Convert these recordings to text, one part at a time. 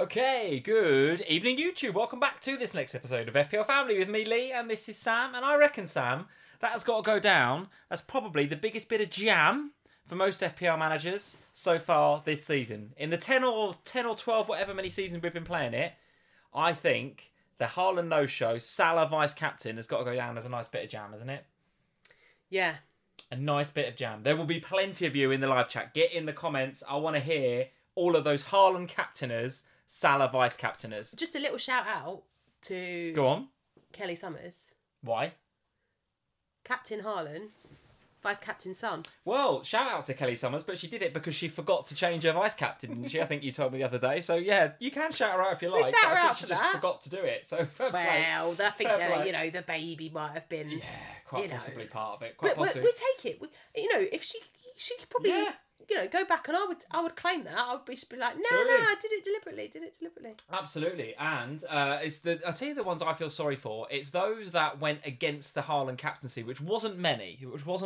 Okay, good evening, YouTube. Welcome back to this next episode of FPL Family with me, Lee, and this is Sam. And I reckon, Sam, that has got to go down as probably the biggest bit of jam for most FPL managers so far this season. In the 10 or 12, whatever many seasons we've been playing it, I think the Haaland no-show, Salah vice-captain, has got to go down as a nice bit of jam, hasn't it? Yeah. A nice bit of jam. There will be plenty of you in the live chat. Get in the comments. I want to hear all of those Haaland captainers, Salah vice-captainers. Just a little shout out to Go on. Kelly Summers. Why? Captain Haaland, vice-captain Son. Well, shout out to Kelly Summers, but she did it because she forgot to change her vice-captain, didn't she? I think you told me the other day. So, yeah, you can shout her out if you like. shout but her I think out she for just that. forgot to do it. So, fair play. Well, I think Fair that, play. the baby might have been... Yeah, quite you know. possibly part of it. Quite We possibly. take it. If she could probably... Yeah. Go back and I would claim that. I would be like, no, Absolutely. I did it deliberately. Absolutely, and I'll tell you the ones I feel sorry for. It's those that went against the Haaland captaincy, which wasn't many.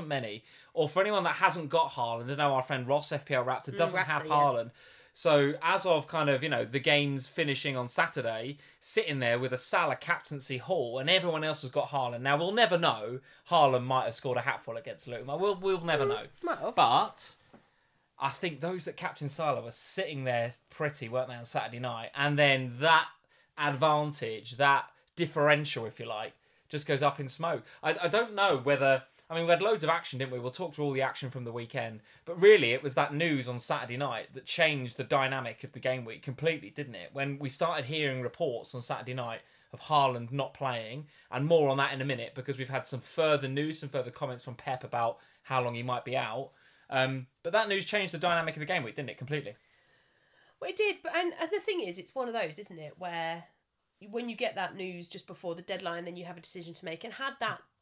Or for anyone that hasn't got Haaland, I know our friend Ross FPL Raptor doesn't have Raptor, Haaland. So as of kind of the games finishing on Saturday, sitting there with a Salah captaincy haul, and everyone else has got Haaland. Now we'll never know. Haaland might have scored a hatful against Luton. We'll never know. Might have. But I think those that captain Salah were sitting there pretty, weren't they, on Saturday night? And then that advantage, that differential, if you like, just goes up in smoke. I don't know whether... I mean, we had loads of action, didn't we? We'll talk through all the action from the weekend. But really, it was that news on Saturday night that changed the dynamic of the game week completely, didn't it? When we started hearing reports on Saturday night of Haaland not playing, and more on that in a minute, because we've had some further news, some further comments from Pep about how long he might be out. But that news changed the dynamic of the game week, didn't it? Completely. Well, it did, and the thing is, it's one of those, isn't it, where when you get that news just before the deadline, then you have a decision to make. And had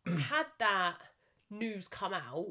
that news come out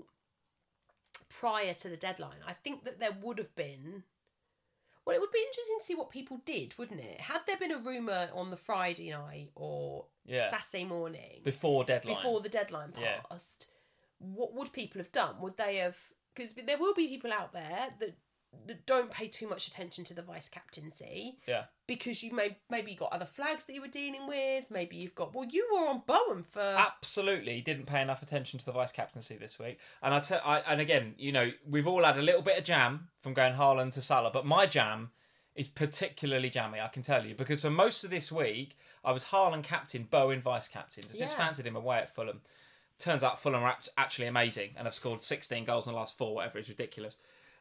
prior to the deadline, I think that there would have been... Well, it would be interesting to see what people did, wouldn't it? Had there been a rumour on the Friday night or Saturday morning... Before the deadline passed, what would people have done? Would they have... Because there will be people out there that don't pay too much attention to the vice-captaincy. Yeah. Because you maybe got other flags that you were dealing with. Maybe you've got... Well, you were on Bowen for... Absolutely didn't pay enough attention to the vice-captaincy this week. And and again, we've all had a little bit of jam from going Haaland to Salah, but my jam is particularly jammy, I can tell you, because for most of this week, I was Haaland captain, Bowen vice-captain. I just fancied him away at Fulham. Turns out Fulham are actually amazing and have scored 16 goals in the last 4, whatever. It's ridiculous.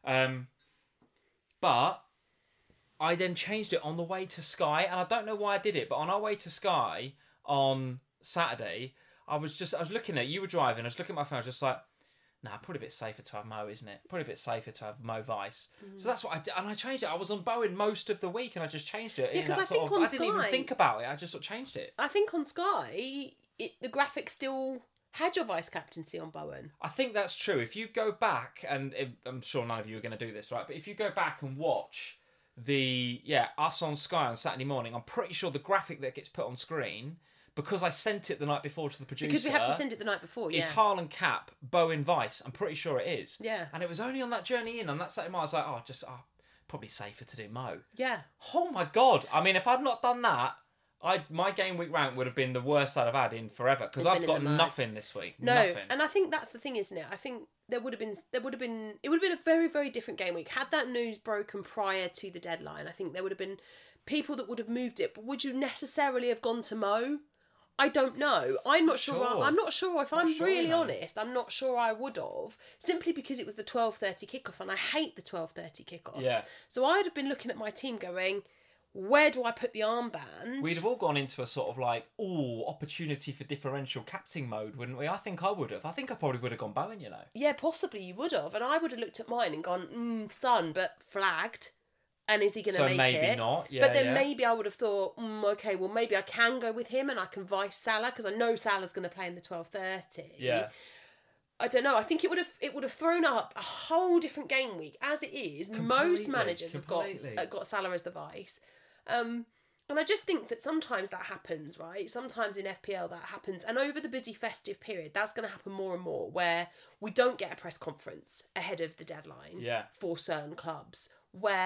But I then changed it on the way to Sky, and I don't know why I did it, but on our way to Sky on Saturday, I was looking at, you were driving, I was looking at my phone, I was just like, nah, probably a bit safer to have Mo, isn't it? Probably a bit safer to have Mo Vice. So that's what I did, and I changed it. I was on Bowen most of the week, and I just changed it. Yeah, because I think on I didn't even think about it, I just sort of changed it. I think on Sky, the graphic still had your vice-captaincy on Bowen. I think that's true. If you go back, and I'm sure none of you are going to do this, right? But if you go back and watch us on Sky on Saturday morning, I'm pretty sure the graphic that gets put on screen, because I sent it the night before to the producer... Because we have to send it the night before, is Haaland cap, Bowen Vice. I'm pretty sure it is. Yeah. And it was only on that journey in, on that Saturday morning, I was like, probably safer to do Mo. Yeah. Oh my God. I mean, if I'd not done that, my game week rank would have been the worst I'd have had in forever, because I've got nothing this week. No, nothing. And I think that's the thing, isn't it? I think it would have been a very, very different game week. Had that news broken prior to the deadline, I think there would have been people that would have moved it. But would you necessarily have gone to Mo? I don't know. I'm not sure. I'm not sure if I'm really honest. I'm not sure I would have, simply because it was the 12:30 kickoff, and I hate the 12:30 kickoffs. Yeah. So I'd have been looking at my team going, where do I put the armband? We'd have all gone into a sort of like, opportunity for differential captain mode, wouldn't we? I think I would have. I think I probably would have gone Bowen, Yeah, possibly you would have. And I would have looked at mine and gone, Son, but flagged. And is he going to make it? So maybe not. Yeah, but then maybe I would have thought, okay, well, maybe I can go with him and I can vice Salah, because I know Salah's going to play in the 12:30. Yeah. I don't know. I think it would have thrown up a whole different game week. As it is, most managers have got Salah as the vice. And I just think that sometimes that happens, right? Sometimes in FPL that happens. And over the busy festive period, that's going to happen more and more, where we don't get a press conference ahead of the deadline for certain clubs, where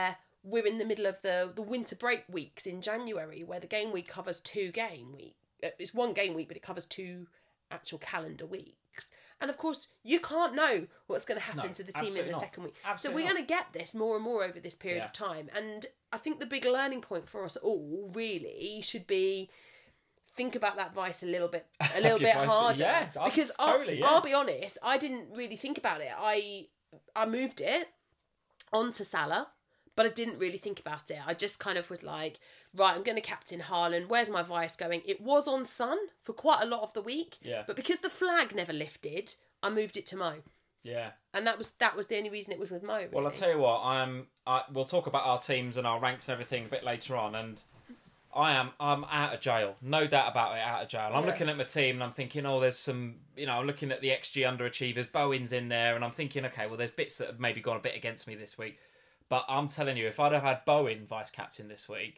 we're in the middle of the winter break weeks in January, where the game week covers 2 game week. It's 1 game week, but it covers 2 actual calendar weeks. And of course, you can't know what's going to happen to the team in the second week. Absolutely so we're going to get this more and more over this period of time. And I think the big learning point for us all really should be think about that vice a little bit harder. Yeah, because totally, I'll be honest, I didn't really think about it. I moved it onto Salah, but I didn't really think about it. I just kind of was like, right, I'm going to captain Haaland. Where's my vice going? It was on Son for quite a lot of the week. Yeah. But because the flag never lifted, I moved it to Mo. Yeah. And that was the only reason it was with Mo. Really. Well, I'll tell you what, we'll talk about our teams and our ranks and everything a bit later on, and I'm out of jail. No doubt about it, out of jail. I'm looking at my team and I'm thinking, there's some, I'm looking at the XG underachievers, Bowen's in there, and I'm thinking, okay, well, there's bits that have maybe gone a bit against me this week. But I'm telling you, if I'd have had Bowen vice-captain this week,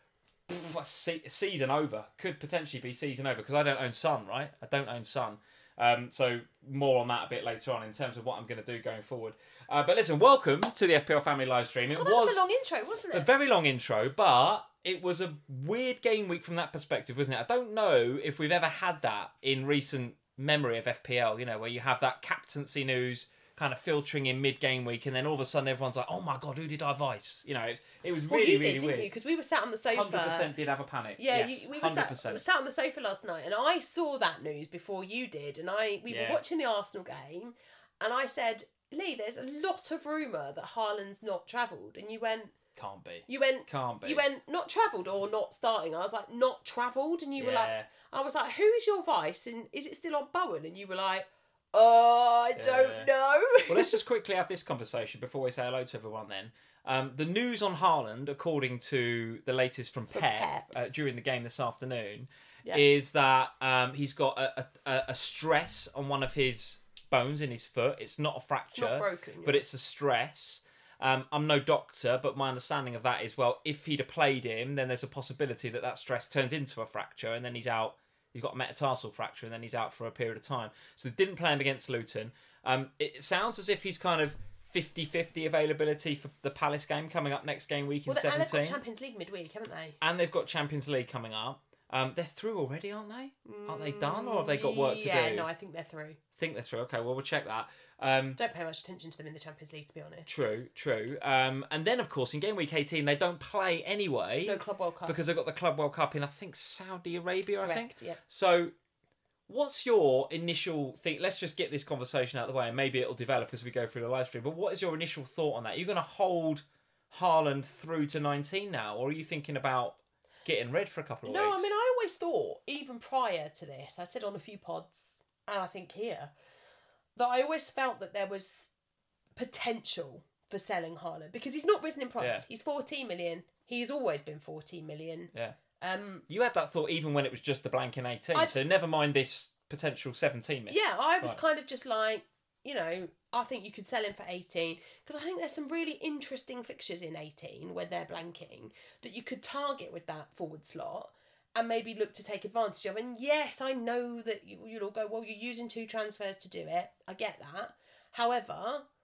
season over. Could potentially be season over, because I don't own Son, right? I don't own Son. So more on that a bit later on in terms of what I'm going to do going forward. But listen, welcome to the FPL Family live stream. That was a long intro, wasn't it? A very long intro, but it was a weird game week from that perspective, wasn't it? I don't know if we've ever had that in recent memory of FPL, where you have that captaincy news kind of filtering in mid-game week, and then all of a sudden everyone's like, oh my God, who did I vice? It was really, really weird. Because we were sat on the sofa. 100% did have a panic. Yeah, yes, we were sat on the sofa last night, and I saw that news before you did, and we were watching the Arsenal game, and I said, Lee, there's a lot of rumour that Haaland's not travelled, and you went... Can't be. Can't be. You went, not travelled or not starting. I was like, not travelled, and you were like... I was like, who is your vice, and is it still on Bowen? And you were like... I don't know. Well, let's just quickly have this conversation before we say hello to everyone then. The news on Haaland, according to the latest from Pep. During the game this afternoon, is that he's got a stress on one of his bones in his foot. It's not a fracture, it's not broken, but it's a stress. I'm no doctor, but my understanding of that is, well, if he'd have played him, then there's a possibility that stress turns into a fracture and then he's out. He's got a metatarsal fracture and then he's out for a period of time. So they didn't play him against Luton. It sounds as if he's kind of 50-50 availability for the Palace game coming up next game week in 17. And they've got Champions League midweek, haven't they? And they've got Champions League coming up. They're through already, aren't they? Aren't they done, or have they got work to do? Yeah, no, I think they're through. Okay, well, we'll check that. Don't pay much attention to them in the Champions League, to be honest. True. And then, of course, in game week 18, they don't play anyway. No Club World Cup. Because they've got the Club World Cup in, I think, Saudi Arabia, Correct, I think. Yeah. So, what's your initial thing? Let's just get this conversation out of the way, and maybe it'll develop as we go through the live stream. But what is your initial thought on that? Are you going to hold Haaland through to 19 now, or are you thinking about getting red for a couple of weeks? No, I mean, I always thought, even prior to this, I said on a few pods, and I think here, that I always felt that there was potential for selling Haaland, because he's not risen in price. Yeah. He's 14 million. He's always been 14 million. Yeah. You had that thought even when it was just the blank in 18, so never mind this potential 17 million. Yeah, I was kind of just like, I think you could sell him for 18, because I think there's some really interesting fixtures in 18 when they're blanking that you could target with that forward slot and maybe look to take advantage of. And yes, I know that you'll all go, well, you're using 2 transfers to do it. I get that. However,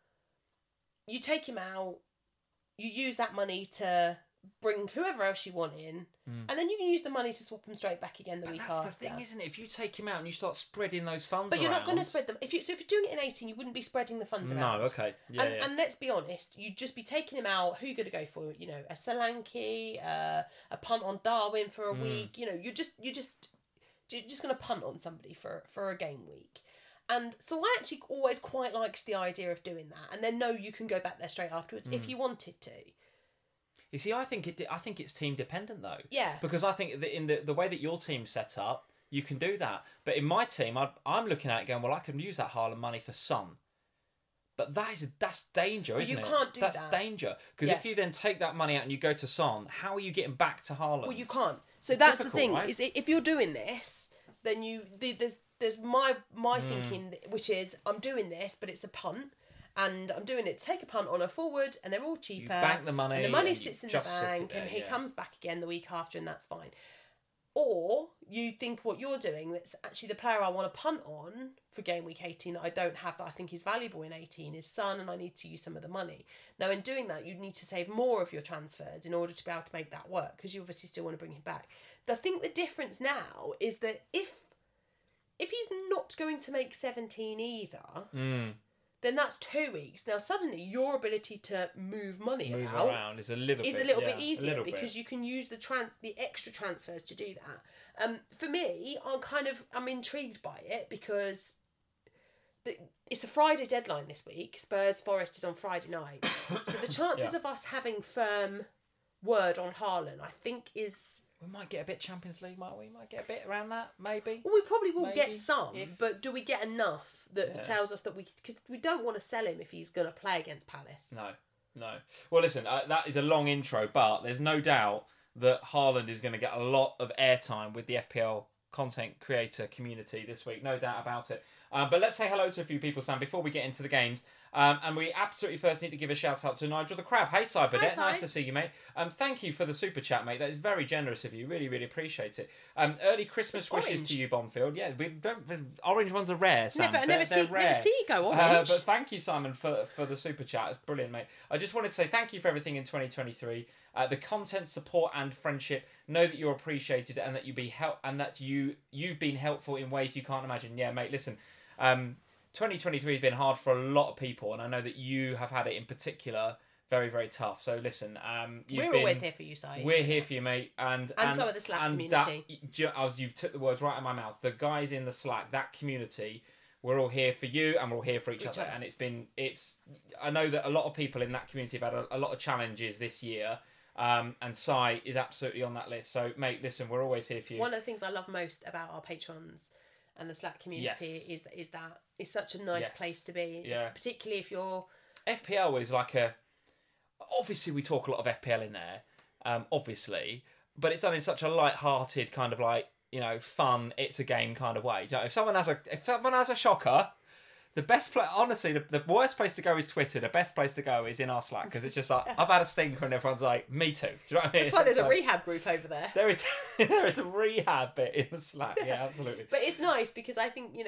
you take him out, you use that money to bring whoever else you want in, and then you can use the money to swap them straight back again the week after. That's the thing, isn't it? If you take him out and you start spreading those funds But you're not going to spread them. If you're doing it in 18, you wouldn't be spreading the funds around. No, okay. Yeah, and let's be honest, you'd just be taking him out. Who are you going to go for? A Solanke, a punt on Darwin for a week. You're just going to punt on somebody for a game week. And so I actually always quite liked the idea of doing that, and then know you can go back there straight afterwards if you wanted to. You see, I think it's team dependent though. Yeah. Because I think that in the way that your team's set up, you can do that. But in my team, I'm looking at it going, well, I can use that Haaland money for Son. But that's danger, isn't it? You can't do that. That's danger. Because if you then take that money out and you go to Son, how are you getting back to Haaland? Well, you can't. So that's the thing. Right? Is if you're doing this, then there's my thinking, which is I'm doing this, but it's a punt. And I'm doing it to take a punt on a forward, and they're all cheaper. You bank the money, and the money sits in the bank, and he comes back again the week after, and that's fine. Or you think what you're doing, that's actually the player I want to punt on for game week 18 that I don't have that I think is valuable in 18 is Son, and I need to use some of the money. Now, in doing that, you need to save more of your transfers in order to be able to make that work, because you obviously still want to bring him back. I think the difference now is that if he's not going to make 17 either, then that's 2 weeks. Now, suddenly, your ability to move money around is a little bit easier because you can use the extra transfers to do that. For me, I'm intrigued by it because it's a Friday deadline this week. Spurs Forest is on Friday night, so the chances of us having firm word on Haaland, I think, is. We might get a bit Champions League, might we? Might get a bit around that, maybe. Well, we probably will get some, but do we get enough that tells us that because we don't want to sell him if he's going to play against Palace. No. Well, listen, that is a long intro, but there's no doubt that Haaland is going to get a lot of airtime with the FPL content creator community this week. No doubt about it. But let's say hello to a few people, Sam, before we get into the games. And we absolutely first need to give a shout out to Nigel the Crab. Hey, Cyberdet, nice to see you, mate. Thank you for the super chat, mate. That is very generous of you. Really, really appreciate it. Early Christmas wishes to you, Bonfield. Yeah, we don't. Orange ones are rare, Sam. Never see you go orange. But thank you, Simon, for the super chat. It's brilliant, mate. I just wanted to say thank you for everything in 2023. The content, support, and friendship. Know that you're appreciated and that you've been helpful in ways you can't imagine. Yeah, mate. Listen. 2023 has been hard for a lot of people, and I know that you have had it in particular very, very tough. So listen, we're always here for you, Si. We're here for you, mate, and so are the Slack community. You took the words right out of my mouth. The guys in the Slack, that community, we're all here for you, and we're all here for each other. And I know that a lot of people in that community have had a lot of challenges this year. And Si is absolutely on that list. So, mate, listen, we're always here for you. One of the things I love most about our patrons and the Slack community is that it's such a nice place to be. Yeah. Particularly if you're... FPL is like obviously we talk a lot of FPL in there, obviously, but it's done in such a light-hearted kind of like, fun, it's a game kind of way. If someone has a shocker, the best place, honestly, the worst place to go is Twitter. The best place to go is in our Slack, because it's just like, I've had a stinker and everyone's like, me too. Do you know what I mean? That's why there's a rehab group over there. There is a rehab bit in the Slack. Yeah, absolutely. But it's nice because I think,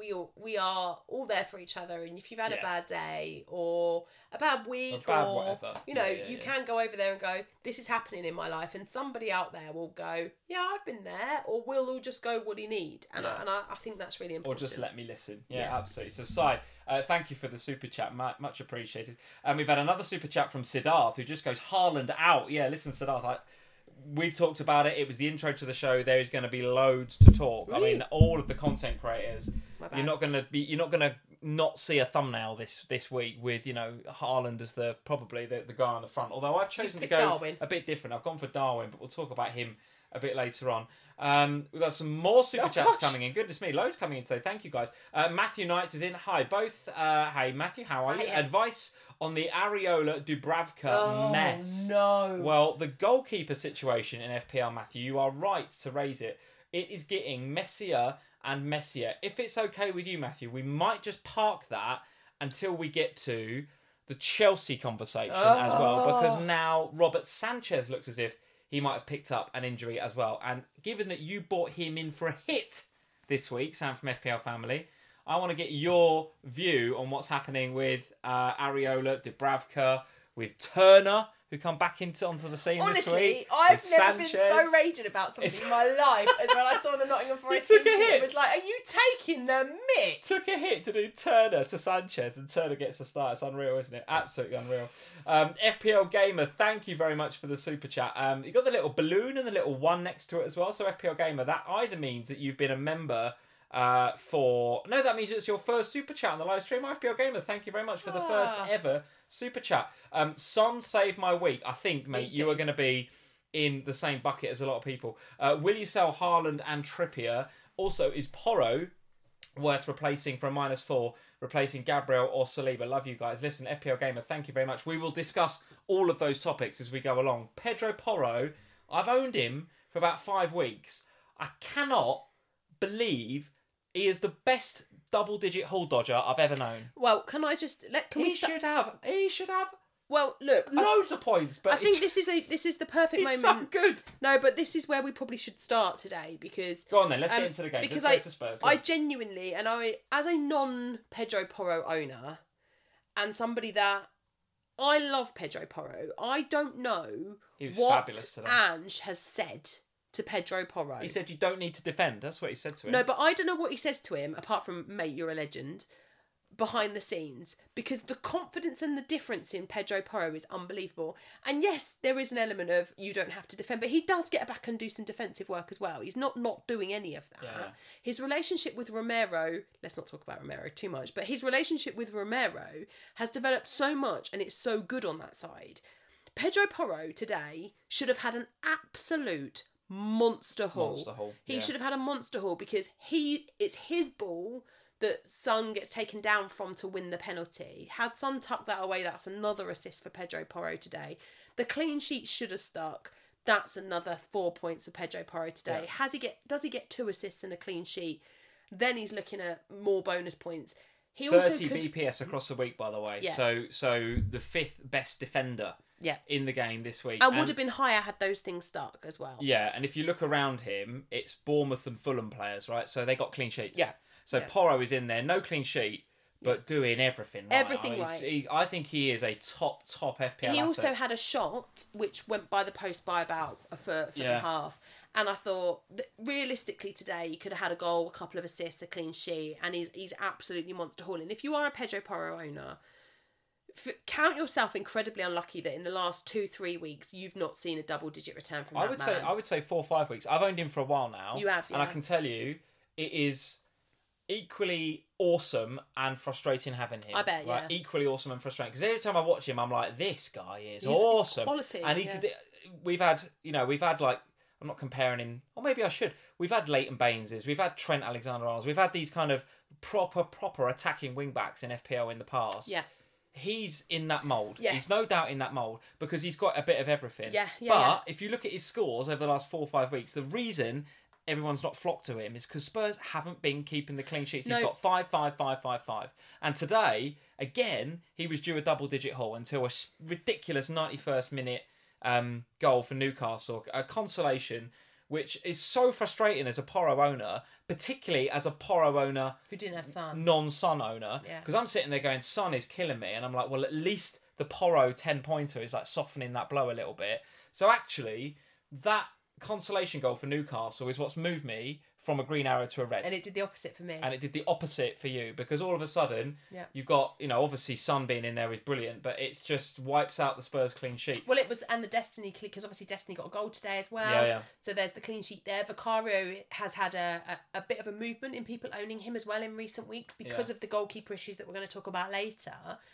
we are all there for each other. And if you've had a bad day or a bad week whatever. You can go over there and go, this is happening in my life. And somebody out there will go, yeah, I've been there. Or we'll all just go, what do you need? And I think that's really important. Or just let me listen. Yeah. Absolutely. So, Si, thank you for the super chat, much appreciated. And we've had another super chat from Siddharth, who just goes, Haaland out. Yeah, listen, Siddharth, we've talked about it. It was the intro to the show. There is going to be loads to talk. Really? I mean, all of the content creators. You're not going to not see a thumbnail this week with Haaland as probably the guy on the front. Although I've chosen to go Darwin. A bit different. I've gone for Darwin, but we'll talk about him a bit later on. We've got some more super chats coming in. Goodness me, loads coming in today. Thank you, guys. Matthew Knights is in. Hi, both. Hey, Matthew, how are you? Hiya. Advice on the Areola Dubravka mess. No. Well, the goalkeeper situation in FPL, Matthew, you are right to raise it. It is getting messier and messier. If it's okay with you, Matthew, we might just park that until we get to the Chelsea conversation as well, because now Robert Sanchez looks as if he might have picked up an injury as well. And given that you brought him in for a hit this week, Sam from FPL Family, I want to get your view on what's happening with Areola, Dubravka, with Turner, who come back onto the scene this week. Honestly, I've never been so raging about something in my life as when I saw the Nottingham Forest team sheet. It was like, are you taking the mick? Took a hit to do Turner to Sanchez, and Turner gets a start. It's unreal, isn't it? Absolutely unreal. FPL Gamer, thank you very much for the super chat. You got the little balloon and the little one next to it as well. So FPL Gamer, that either means that you've been a member that means it's your first super chat on the live stream. FPL Gamer, thank you very much for the first ever super chat. Son saved my week. I think, mate, you are going to be in the same bucket as a lot of people. Will you sell Haaland and Trippier? Also, is Porro worth replacing for a -4, replacing Gabriel or Saliba? Love you guys. Listen, FPL Gamer, thank you very much. We will discuss all of those topics as we go along. Pedro Porro, I've owned him for about 5 weeks. I cannot believe he is the best double-digit haul dodger I've ever known. Well, can I just... He should have Well, look, Loads of points, but I think this is the perfect he's moment. so good. No, but this is where we probably should start today because Go on then, let's get into the game. Because let's go to Spurs. Go I on. genuinely, and I, as a non-Pedro Porro owner, and somebody that I love Pedro Porro, I don't know He was what fabulous today. Ange has said to Pedro Porro. He said you don't need to defend. That's what he said to him. No, but I don't know what he says to him, apart from, mate, you're a legend, behind the scenes. Because the confidence and the difference in Pedro Porro is unbelievable. And yes, there is an element of you don't have to defend, but he does get back and do some defensive work as well. He's not doing any of that. Yeah. His relationship with Romero, let's not talk about Romero too much, but his relationship with Romero has developed so much and it's so good on that side. Pedro Porro today should have had an absolute monster haul. He should have had a monster haul because it's his ball that Son gets taken down from to win the penalty. Had Son tucked that away, that's another assist for Pedro Porro today. The clean sheet should have stuck. That's another 4 points for Pedro Porro today. Yeah. Does he get 2 assists and a clean sheet? Then he's looking at more bonus points. He 30 also could... BPS across the week, by the way. Yeah. So the 5th best defender in the game this week. And would have been higher had those things stuck as well. Yeah, and if you look around him, it's Bournemouth and Fulham players, right? So they got clean sheets. Yeah. So Porro is in there, no clean sheet, but doing everything right. Everything right. I think he is a top FPL He also asset. had a shot which went by the post by about a foot and a half. And I thought, that realistically today, he could have had a goal, a couple of assists, a clean sheet, and he's absolutely monster hauling. If you are a Pedro Porro owner, count yourself incredibly unlucky that in the last 2-3 weeks you've not seen a double-digit return from that man. I would say 4 or 5 weeks. I've owned him for a while now. You have, yeah. And I can tell you, it is equally awesome and frustrating having him. I bet, yeah. Right? Equally awesome and frustrating. Because every time I watch him, I'm like, this guy is awesome. He's quality. And we've had like, I'm not comparing him, or maybe I should. We've had Leighton Baineses, we've had Trent Alexander-Arnold, we've had these kind of proper attacking wing-backs in FPL in the past. Yeah. He's in that mould. Yes. He's no doubt in that mould because he's got a bit of everything. Yeah. But if you look at his scores over the last 4 or 5 weeks, the reason everyone's not flocked to him is because Spurs haven't been keeping the clean sheets. He's got 5, 5, 5, 5, 5. And today, again, he was due a double-digit haul until a ridiculous 91st minute goal for Newcastle. A consolation, which is so frustrating as a Porro owner, particularly as a Porro owner who didn't have Son. Non-Son owner. Because I'm sitting there going, Son is killing me. And I'm like, well, at least the Porro 10-pointer is like softening that blow a little bit. So actually, that consolation goal for Newcastle is what's moved me from a green arrow to a red. And it did the opposite for me. And it did the opposite for you, because all of a sudden, you've got, obviously Son being in there is brilliant, but it's just wipes out the Spurs clean sheet. Well, it was, and the Destiny, because obviously Destiny got a goal today as well. Yeah. So there's the clean sheet there. Vicario has had a bit of a movement in people owning him as well in recent weeks because of the goalkeeper issues that we're going to talk about later.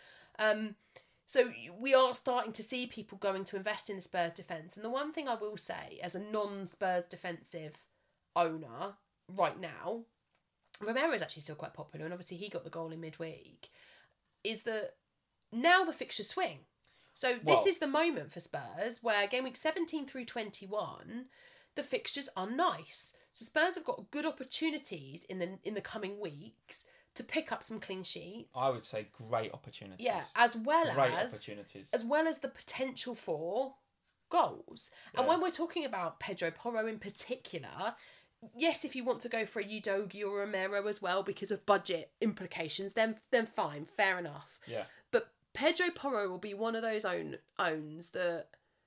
So we are starting to see people going to invest in the Spurs defence. And the one thing I will say, as a non-Spurs defensive owner right now, Romero is actually still quite popular, and obviously he got the goal in midweek, is that now the fixtures swing. So this is the moment for Spurs where game week 17 through 21, the fixtures are nice. So Spurs have got good opportunities in the coming weeks to pick up some clean sheets. I would say great opportunities. Yeah, as well as the potential for goals. And when we're talking about Pedro Porro in particular, yes, if you want to go for a Udogie or Romero as well because of budget implications, then fine, fair enough. Yeah. But Pedro Porro will be one of those owns that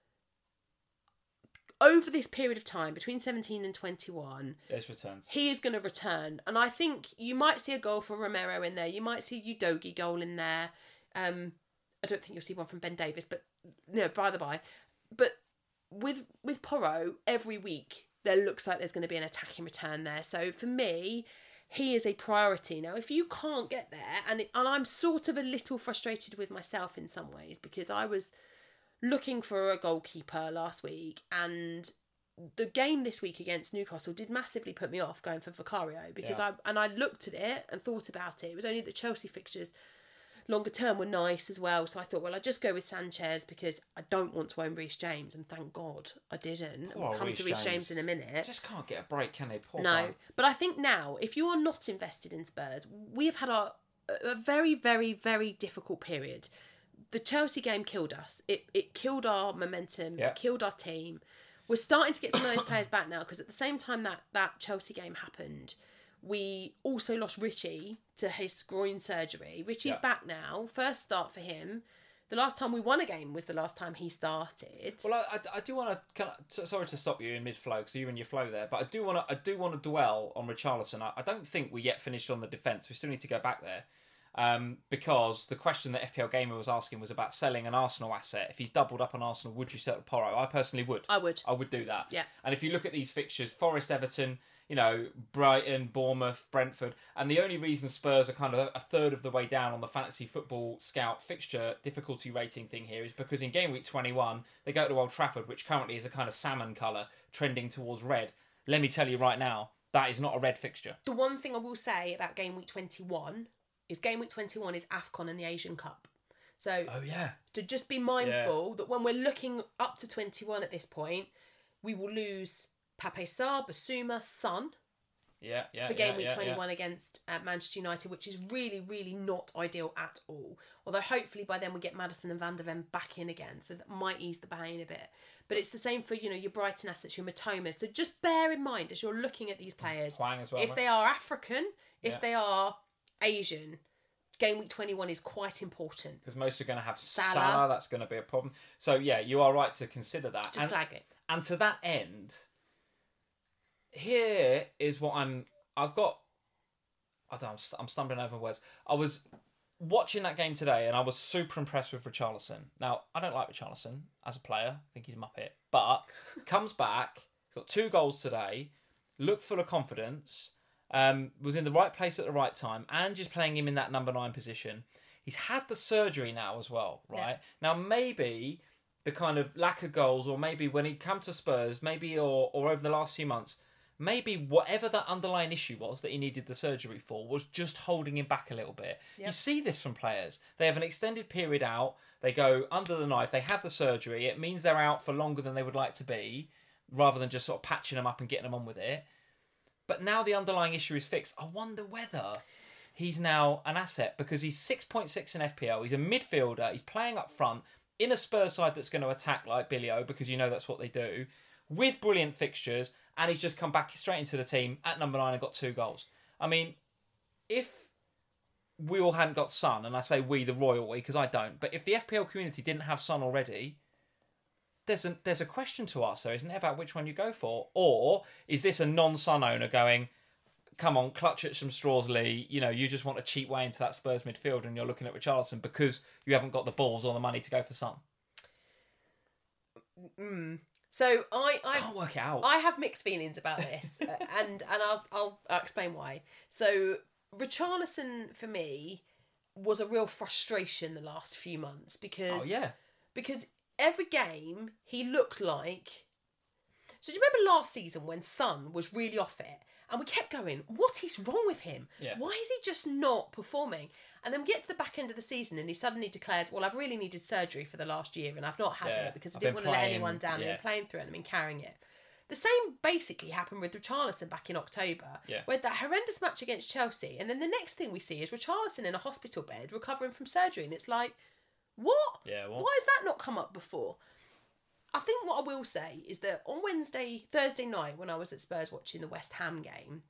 over this period of time, between 17 and 21, returns. He is going to return. And I think you might see a goal for Romero in there. You might see a Udogie goal in there. I don't think you'll see one from Ben Davis, but by the by. But with Porro, every week, there looks like there's going to be an attacking return there. So for me, he is a priority. Now, if you can't get there, and I'm sort of a little frustrated with myself in some ways, because I was looking for a goalkeeper last week, and the game this week against Newcastle did massively put me off going for Vicario, because I looked at it and thought about it. It was only the Chelsea fixtures longer term were nice as well, so I thought, well, I'd just go with Sanchez because I don't want to own Reece James, and thank God I didn't. We'll come to Reece James in a minute. Just can't get a break, can they? Poor no, guy. But I think now, if you are not invested in Spurs, we have had a very, very, very difficult period. the Chelsea game killed us. It killed our momentum. Yeah. It killed our team. We're starting to get some of those players back now, because at the same time that Chelsea game happened, we also lost Richie to his groin surgery. Richie's back now. First start for him. The last time we won a game was the last time he started. Well, I do want to sorry to stop you in mid flow, because you're in your flow there, but I do want to dwell on Richarlison. I don't think we yet finished on the defence. We still need to go back there. Because the question that FPL Gamer was asking was about selling an Arsenal asset. If he's doubled up on Arsenal, would you sell Porro? I personally would. I would do that. Yeah. And if you look at these fixtures, Forest, Everton, Brighton, Bournemouth, Brentford, and the only reason Spurs are kind of a third of the way down on the Fantasy Football Scout fixture difficulty rating thing here is because in game week 21, they go to Old Trafford, which currently is a kind of salmon colour trending towards red. Let me tell you right now, that is not a red fixture. The one thing I will say about game week 21 is game week 21 is AFCON and the Asian Cup. So to just be mindful that when we're looking up to 21 at this point, we will lose Pape Sarr, Basuma, Son for game week 21 against Manchester United, which is really, really not ideal at all. Although hopefully by then we get Maddison and Van der Ven back in again, so that might ease the pain a bit. But it's the same for, your Brighton assets, your Matomas. So just bear in mind as you're looking at these players, Hwang as well, if they are African, if they are Asian, game week 21 is quite important. Because most are going to have Salah. That's going to be a problem. So, you are right to consider that. Just flag it. And to that end, here is what I'm stumbling over words. I was watching that game today and I was super impressed with Richarlison. Now, I don't like Richarlison as a player. I think he's a muppet. But comes back, got 2 goals today, looked full of confidence, was in the right place at the right time, and just playing him in that number 9 position. He's had the surgery now as well, right? Yeah. Now, maybe the kind of lack of goals, or maybe when he come to Spurs, maybe or over the last few months, maybe whatever that underlying issue was that he needed the surgery for was just holding him back a little bit. Yep. You see this from players. They have an extended period out. They go under the knife. They have the surgery. It means they're out for longer than they would like to be, rather than just sort of patching them up and getting them on with it. But now the underlying issue is fixed. I wonder whether he's now an asset, because he's 6.6 in FPL. He's a midfielder. He's playing up front in a Spurs side that's going to attack like Billy O, because that's what they do, with brilliant fixtures. And he's just come back straight into the team at number 9 and got 2 goals. I mean, if we all hadn't got Son, and I say we, the royal we, because I don't, but if the FPL community didn't have Son already, there's a question to ask there, isn't there, about which one you go for? Or is this a non-Son owner going, come on, clutch at some straws, Lee, you just want a cheap way into that Spurs midfield and you're looking at Richarlison because you haven't got the balls or the money to go for Son? So I can't work it out. I have mixed feelings about this, and I'll explain why. So Richarlison for me was a real frustration the last few months because every game he looked like. So do you remember last season when Son was really off it, and we kept going, what is wrong with him? Yeah. Why is he just not performing? And then we get to the back end of the season and he suddenly declares, well, I've really needed surgery for the last year and I've not had it because I didn't want to let anyone down. I've been playing through it and I've been carrying it. The same basically happened with Richarlison back in October. Yeah. We had that horrendous match against Chelsea, and then the next thing we see is Richarlison in a hospital bed recovering from surgery, and it's like, what? Yeah, what? Why has that not come up before? I think what I will say is that on Thursday night, when I was at Spurs watching the West Ham game,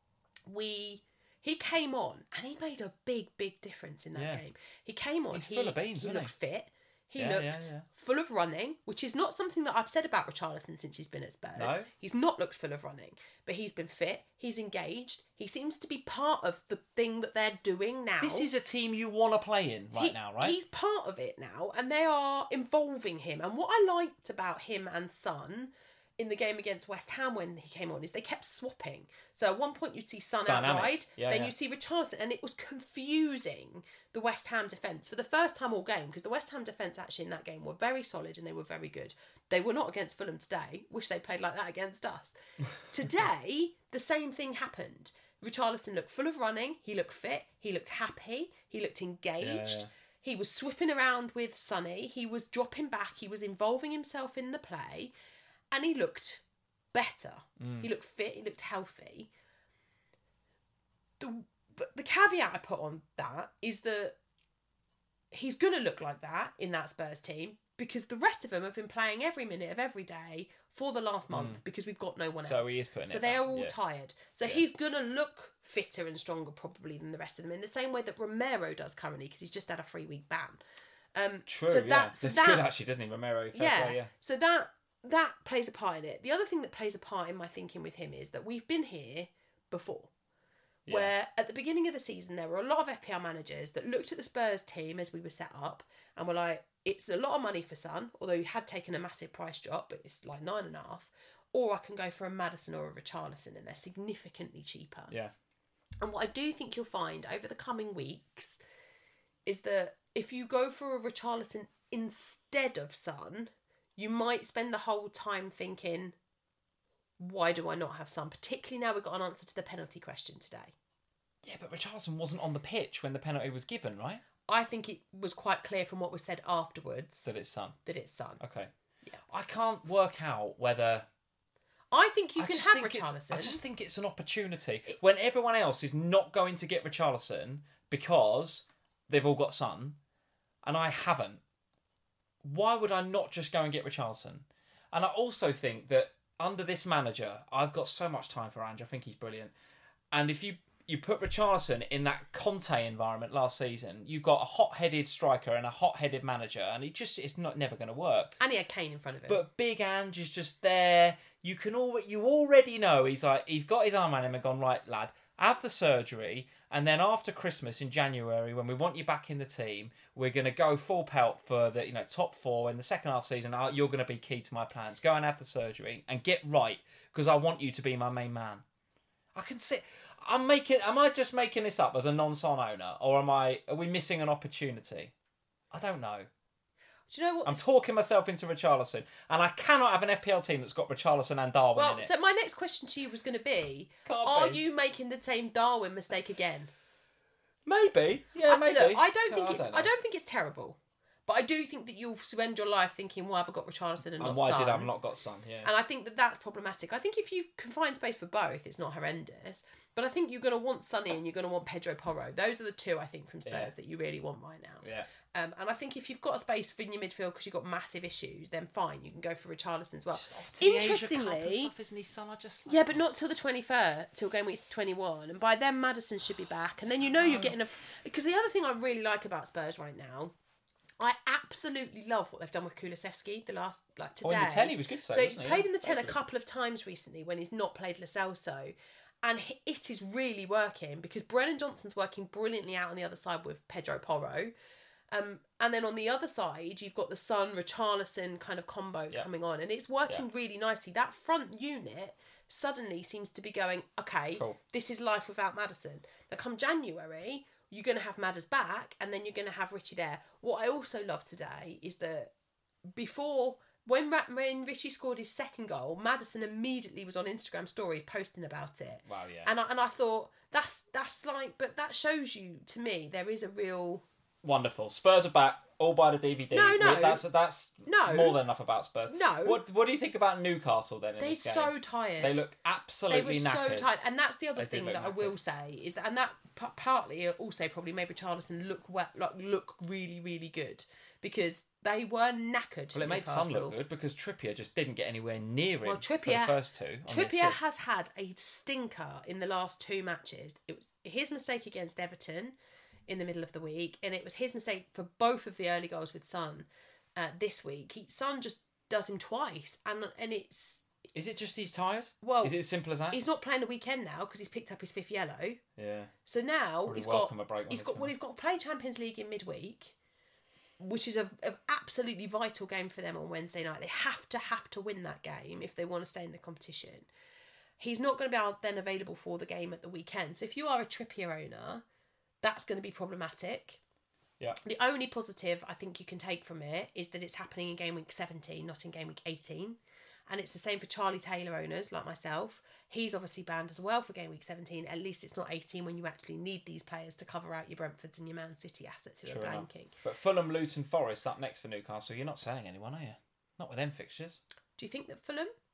he came on and he made a big, big difference in that game. He came on. He's full of beans, he isn't looked fit. He Yeah, looked full of running, which is not something that I've said about Richarlison since he's been at Spurs. No. He's not looked full of running, but he's been fit. He's engaged. He seems to be part of the thing that they're doing now. This is a team you want to play in now, right? He's part of it now, and they are involving him. And what I liked about him and Son in the game against West Ham when he came on is they kept swapping. So at one point you'd see Son out wide, then you'd see Richarlison, and it was confusing the West Ham defence for the first time all game, because the West Ham defence actually in that game were very solid and they were very good. They were not against Fulham today. Wish they played like that against us. Today, the same thing happened. Richarlison looked full of running, he looked fit, he looked happy, he looked engaged. He was swipping around with Sonny, he was dropping back, he was involving himself in the play. And he looked better. He looked fit. He looked healthy. The caveat I put on that is that he's going to look like that in that Spurs team because the rest of them have been playing every minute of every day for the last month because we've got no one else. So he is putting So it they're back, all yeah. tired. So he's going to look fitter and stronger probably than the rest of them in the same way that Romero does currently because he's just had a 3-week ban. True, so yeah. That's good, actually, doesn't he, Romero? Fair play, yeah. So that plays a part in it. The other thing that plays a part in my thinking with him is that we've been here before. Yeah. Where at the beginning of the season there were a lot of FPL managers that looked at the Spurs team as we were set up and were like, it's a lot of money for Son, although he had taken a massive price drop, but it's like 9.5, or I can go for a Maddison or a Richarlison and they're significantly cheaper. Yeah. And what I do think you'll find over the coming weeks is that if you go for a Richarlison instead of Son, you might spend the whole time thinking, why do I not have Son? Particularly now we've got an answer to the penalty question today. Yeah, but Richarlison wasn't on the pitch when the penalty was given, right? I think it was quite clear from what was said afterwards That it's Son. Okay. Yeah. I can't work out whether... I think you can have Richarlison. I just think it's an opportunity. When everyone else is not going to get Richarlison because they've all got Son, and I haven't, why would I not just go and get Richarlison? And I also think that under this manager, I've got so much time for Ange. I think he's brilliant. And if you put Richarlison in that Conte environment last season, you got a hot-headed striker and a hot-headed manager, and it's never going to work. And he had Kane in front of him. But Big Ange is just there. You already know he's got his arm around him and gone, right, lad, have the surgery, and then after Christmas in January, when we want you back in the team, we're going to go full pelt for the top 4 in the second half season. You're going to be key to my plans. Go and have the surgery and get right because I want you to be my main man. I can see. Am I just making this up as a non-Son owner, or are we missing an opportunity? I don't know. Do you know what? I'm talking myself into Richarlison, and I cannot have an FPL team that's got Richarlison and Darwin in it. So my next question to you was going to be, are you making the same Darwin mistake again? Maybe. Yeah, maybe. Look, I don't think it's terrible. But I do think that you'll spend your life thinking, why have I got Richarlison and not why Son? did I not got Son? Yeah. And I think that that's problematic. I think if you can find space for both, it's not horrendous. But I think you're going to want Sonny and you're going to want Pedro Porro. Those are the two, I think, from Spurs that you really want right now. Yeah. And I think if you've got a space in your midfield because you've got massive issues, then fine, you can go for Richarlison as well. Interestingly, yeah, but not till the 23rd, till game week 21, and by then Maddison should be back, and then you're getting because the other thing I really like about Spurs right now, I absolutely love what they've done with Kulusevski the last today. Oh, in the 10 he was good. So he's played in the 10 a couple of times recently when he's not played Lo Celso. And it is really working because Brennan Johnson's working brilliantly out on the other side with Pedro Porro. And then on the other side, you've got the Son, Richarlison kind of combo coming on. And it's working really nicely. That front unit suddenly seems to be going, okay, this is life without Maddison. Now come January, you're going to have Madders back and then you're going to have Richie there. What I also love today is that when Richie scored his second goal, Maddison immediately was on Instagram stories posting about it. Wow, yeah. And I thought, that's but that shows you, to me, there is a real... Wonderful. Spurs are back. All by the DVD. No. That's more than enough about Spurs. No. What do you think about Newcastle then in this game? They're so tired. They look absolutely knackered. They were so tired. And that's the other thing that I will say is that, and that partly also probably made Richarlison look really, really good because they were knackered. Well, it made Son look good because Trippier just didn't get anywhere near him for the first two. Trippier has had a stinker in the last 2 matches. It was his mistake against Everton in the middle of the week, and it was his mistake for both of the early goals with Son this week. Son just does him twice, and it's... Is it just he's tired? Well, is it as simple as that? He's not playing a weekend now because he's picked up his 5th yellow. Yeah. So now Probably he's got to play Champions League in midweek, which is a absolutely vital game for them on Wednesday night. They have to win that game if they want to stay in the competition. He's not going to be then available for the game at the weekend. So if you are a Trippier owner, that's going to be problematic. Yeah. The only positive I think you can take from it is that it's happening in game week 17, not in game week 18. And it's the same for Charlie Taylor owners like myself. He's obviously banned as well for game week 17. At least it's not 18 when you actually need these players to cover out your Brentfords and your Man City assets who are blanking. But Fulham, Luton, Forest up next for Newcastle. You're not selling anyone, are you? Not with them fixtures. Do you think that Fulham?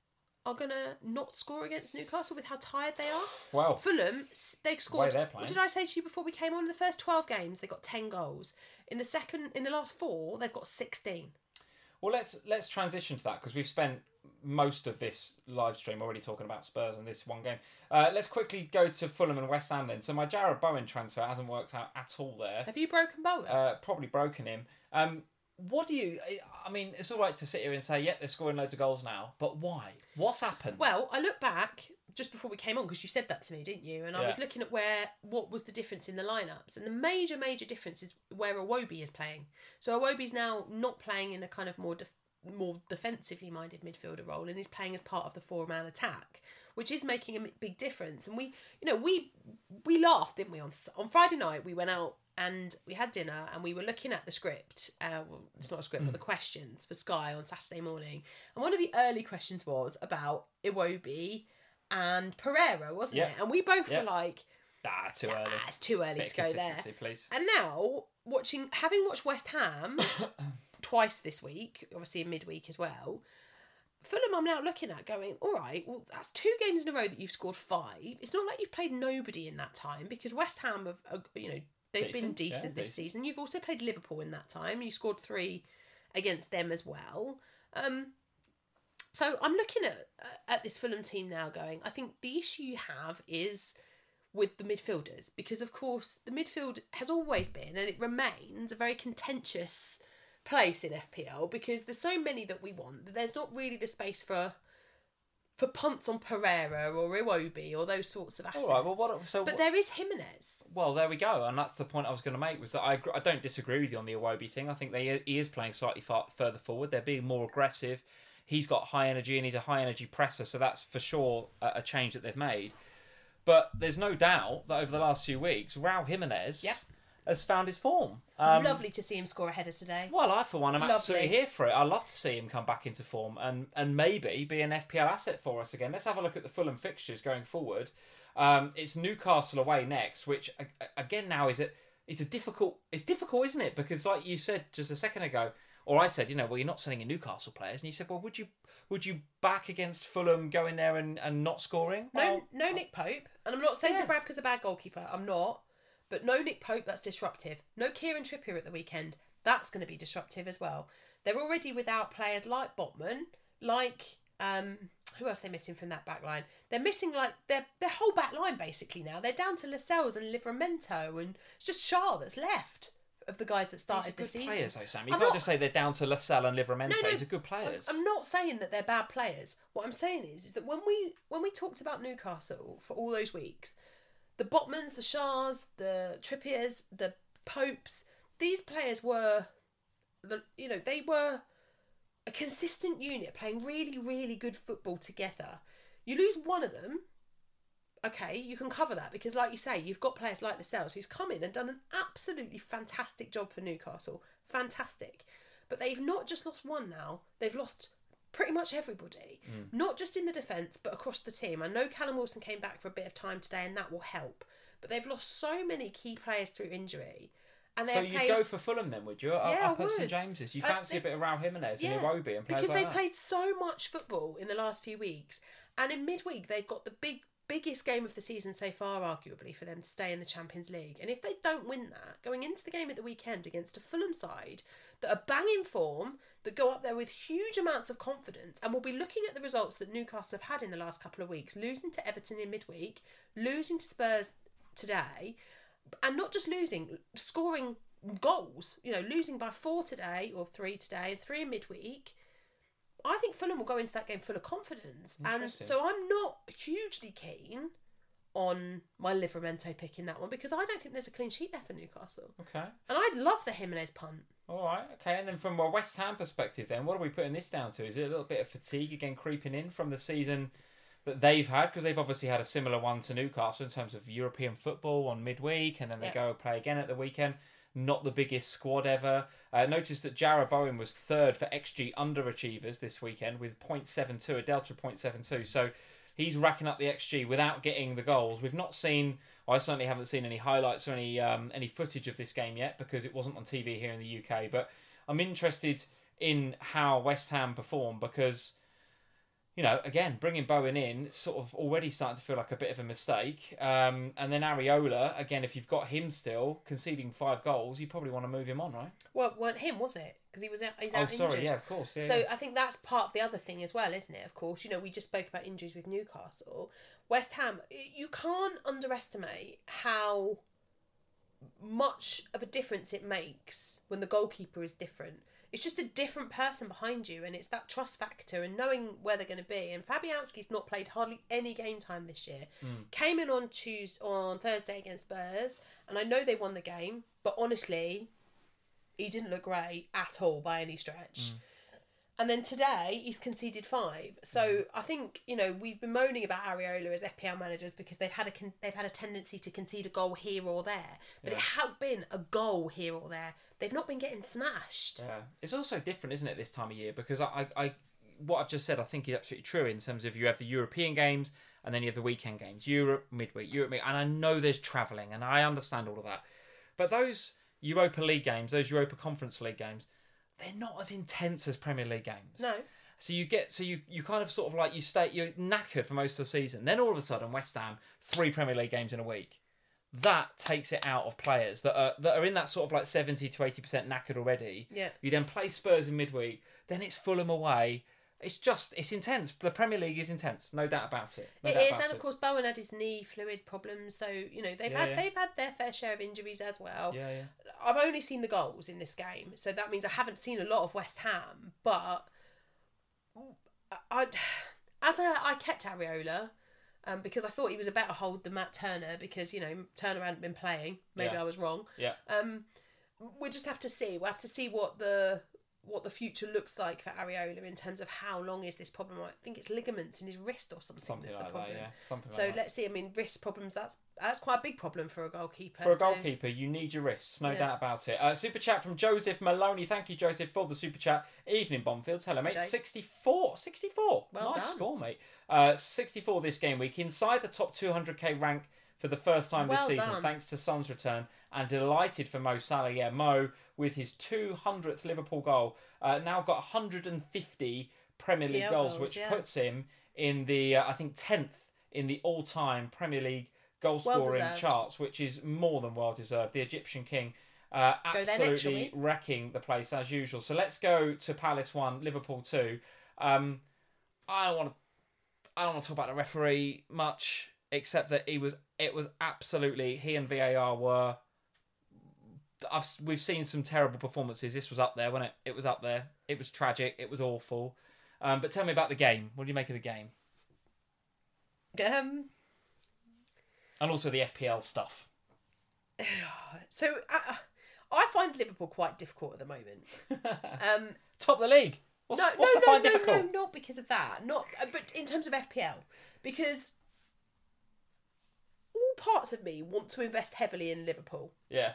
are going to not score against Newcastle with how tired they are. Well, Fulham, they scored. they're playing. What did I say to you before we came on? In the first 12 games, they got 10 goals. In the last 4, they've got 16. Well, let's transition to that because we've spent most of this live stream already talking about Spurs and this one game. Let's quickly go to Fulham and West Ham then. So my Jarrod Bowen transfer hasn't worked out at all there. Have you broken Bowen? Probably broken him. What do you... I mean, it's all right to sit here and say, they're scoring loads of goals now, but why? What's happened? Well, I look back just before we came on because you said that to me, didn't you? And I was looking at what was the difference in the lineups, and the major difference is where Iwobi is playing. So Iwobi's now not playing in a kind of more defensively minded midfielder role, and is playing as part of the 4-man attack, which is making a big difference. And we laughed, didn't we? On Friday night, we went out and we had dinner, and we were looking at the script. It's not a script, but the questions for Sky on Saturday morning. And one of the early questions was about Iwobi and Pereira, wasn't it? And we both were like, too early. It's too early to go there. Please. And now, having watched West Ham twice this week, obviously in midweek as well, Fulham I'm now looking at going, all right, well, that's 2 games in a row that you've scored 5. It's not like you've played nobody in that time, because West Ham have, they've been decent this season. You've also played Liverpool in that time. You scored 3 against them as well. So I'm looking at this Fulham team now going, I think the issue you have is with the midfielders, because of course the midfield has always been, and it remains, a very contentious place in FPL, because there's so many that we want that there's not really the space for punts on Pereira or Iwobi or those sorts of assets. All right, well, but there is Jimenez. Well, there we go, and that's the point I was going to make, was that I don't disagree with you on the Iwobi thing. I think he is playing slightly further forward. They're being more aggressive. He's got high energy, and he's a high energy presser, so that's for sure a change that they've made. But there's no doubt that over the last few weeks, Raul Jimenez has found his form. Lovely to see him score a header today. Well, I, for one, am absolutely here for it. I love to see him come back into form and maybe be an FPL asset for us again. Let's have a look at the Fulham fixtures going forward. It's Newcastle away next, which, again, now it's difficult, isn't it? Because like you said just a second ago, or I said, well, you're not selling in Newcastle players. And you said, well, would you back against Fulham going there and not scoring? No Nick Pope. And I'm not saying Dubravka's a bad goalkeeper. I'm not. But no Nick Pope, that's disruptive. No Kieran Trippier at the weekend. That's going to be disruptive as well. They're already without players like Botman, like... who else are they missing from that back line? They're missing their whole back line basically now. They're down to Lascelles and Livramento, and it's just Shaw that's left of the guys that started the season. Players though, Sam. You can't just say they're down to Lascelles and Livramento. No, these are good players. I'm not saying that they're bad players. What I'm saying is that when we talked about Newcastle for all those weeks, the Botmans, the Shaws, the Trippiers, the Popes, these players were, they were a consistent unit playing really, really good football together. You lose one of them, okay, you can cover that because, like you say, you've got players like Lascelles who's come in and done an absolutely fantastic job for Newcastle. Fantastic. But they've not just lost one now, they've lost pretty much everybody. Not just in the defence, but across the team. I know Callum Wilson came back for a bit of time today and that will help. But they've lost so many key players through injury. And so you'd go for Fulham then, would you? Up at St James's. You fancy a bit of Raul Jimenez and Iwobi and players because like they've played so much football in the last few weeks. And in midweek, they've got the biggest game of the season so far, arguably, for them to stay in the Champions League. And if they don't win that, going into the game at the weekend against a Fulham side that are banging form, that go up there with huge amounts of confidence, and we'll be looking at the results that Newcastle have had in the last couple of weeks, losing to Everton in midweek, losing to Spurs today, and not just losing, scoring goals, losing by 4 today, or 3 today, and 3 in midweek. I think Fulham will go into that game full of confidence. And so I'm not hugely keen on my Livramento pick in that one because I don't think there's a clean sheet there for Newcastle. Okay. And I'd love the Jimenez punt. All right, okay. And then from a West Ham perspective then, what are we putting this down to? Is it a little bit of fatigue again creeping in from the season that they've had? Because they've obviously had a similar one to Newcastle in terms of European football on midweek, and then they go play again at the weekend. Not the biggest squad ever. Notice that Jarrod Bowen was third for XG underachievers this weekend with 0.72, a delta of 0.72. So he's racking up the XG without getting the goals. We've not seen, I certainly haven't seen any highlights or any footage of this game yet because it wasn't on TV here in the UK. But I'm interested in how West Ham perform because again, bringing Bowen in, it's sort of already starting to feel like a bit of a mistake. And then Areola, again, if you've got him still conceding 5 goals, you probably want to move him on, right? Well, it weren't him, was it? Because he's out sorry, injured. yeah, of course. Yeah, So I think that's part of the other thing as well, isn't it? Of course, we just spoke about injuries with Newcastle. West Ham, you can't underestimate how much of a difference it makes when the goalkeeper is different. It's just a different person behind you, and it's that trust factor and knowing where they're going to be. And Fabianski's not played hardly any game time this year. Came in on Thursday against Spurs, and I know they won the game, but honestly, he didn't look great at all by any stretch. And then today, he's conceded 5. So I think, we've been moaning about Areola as FPL managers because they've had a tendency to concede a goal here or there. But it has been a goal here or there. They've not been getting smashed. Yeah. It's also different, isn't it, this time of year? Because what I've just said, I think is absolutely true in terms of you have the European games and then you have the weekend games. Europe, midweek. And I know there's travelling and I understand all of that. But those Europa League games, those Europa Conference League games, they're not as intense as Premier League games. No. So you kind of sort of like you're knackered for most of the season. Then all of a sudden, West Ham, 3 Premier League games in a week. That takes it out of players that are in that sort of like 70 to 80% knackered already. Yeah. You then play Spurs in midweek. Then it's Fulham away. It's intense. The Premier League is intense, no doubt about it. It is, and of course Bowen had his knee fluid problems, so they've had their fair share of injuries as well. Yeah. I've only seen the goals in this game, so that means I haven't seen a lot of West Ham. But I kept Areola because I thought he was a better hold than Matt Turner because Turner hadn't been playing. Maybe I was wrong. Yeah. We'll just have to see. We'll have to see what the future looks like for Areola in terms of how long is this problem. I think it's ligaments in his wrist or something that's like the problem. that, yeah. Something so like that. Let's see. I mean, wrist problems, that's quite a big problem for a goalkeeper. For a goalkeeper, you need your wrists, no doubt about it. Super chat from Joseph Maloney. Thank you, Joseph, for the super chat. Evening, Bonfields. Hello, mate. 64. Well nice done. score, mate. 64 this game week. Inside the top 200k rank for the first time this season, thanks to Son's return. And delighted for Mo Salah. Yeah, Mo, with his 200th Liverpool goal, now got 150 Premier League goals, which puts him in the, I think, 10th in the all-time Premier League goal-scoring charts, which is more than well-deserved. The Egyptian King absolutely wrecking the place as usual. So let's go to Palace 1, Liverpool 2. I don't want to talk about the referee much, except that it was absolutely, he and VAR were... We've seen some terrible performances. This was up there, wasn't it? It was up there. It was tragic. It was awful. But tell me about the game. What do you make of the game? And also the FPL stuff. So I find Liverpool quite difficult at the moment. Top of the league. What's the find difficult? No, not because of that. But in terms of FPL, because all parts of me want to invest heavily in Liverpool. Yeah.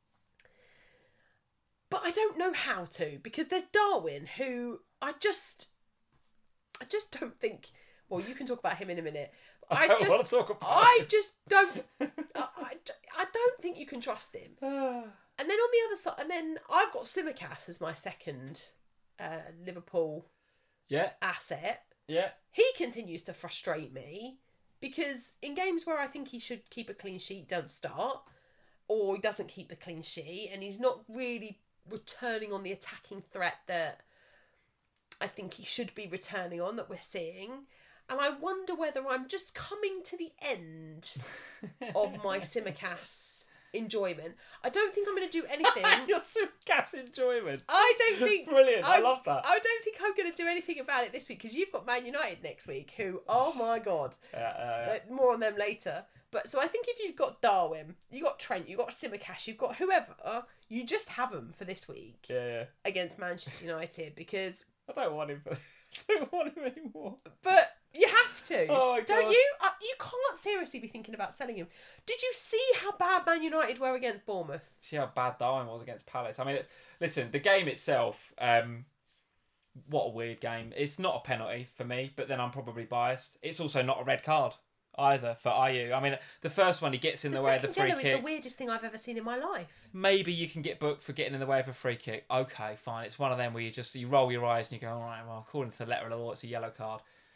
But I don't know how to, because there's Darwin, who I just don't think. Well, you can talk about him in a minute. I don't want to talk about him. I just don't. I don't think you can trust him. And then on the other side, and then I've got Tsimikas as my second Liverpool asset. Yeah. He continues to frustrate me because in games where I think he should keep a clean sheet, don't start, or he doesn't keep the clean sheet, and he's not really returning on the attacking threat that I think he should be returning on, that we're seeing. And I wonder whether I'm just coming to the end of my Tsimikas enjoyment. I don't think I'm going to do anything. Your Tsimikas enjoyment. I don't think... Brilliant. I love that. I don't think I'm going to do anything about it this week, because you've got Man United next week, who, oh my God. More on them later. But so I think if you've got Darwin, you've got Trent, you've got Tsimikas, you've got whoever, you just have them for this week against Manchester United, because... I don't want him anymore. But you have to. Oh my God. Don't you? You can't seriously be thinking about selling him. Did you see how bad Man United were against Bournemouth? See how bad Darwin was against Palace. I mean, listen, the game itself, what a weird game. It's not a penalty for me, but then I'm probably biased. It's also not a red card either for IU. I mean, the first one, he gets in the way of the free kick. Is the weirdest thing I've ever seen in my life. Maybe you can get booked for getting in the way of a free kick. Okay, fine. It's one of them where you roll your eyes and you go, all right, well, according to the letter of the law, it's a yellow card.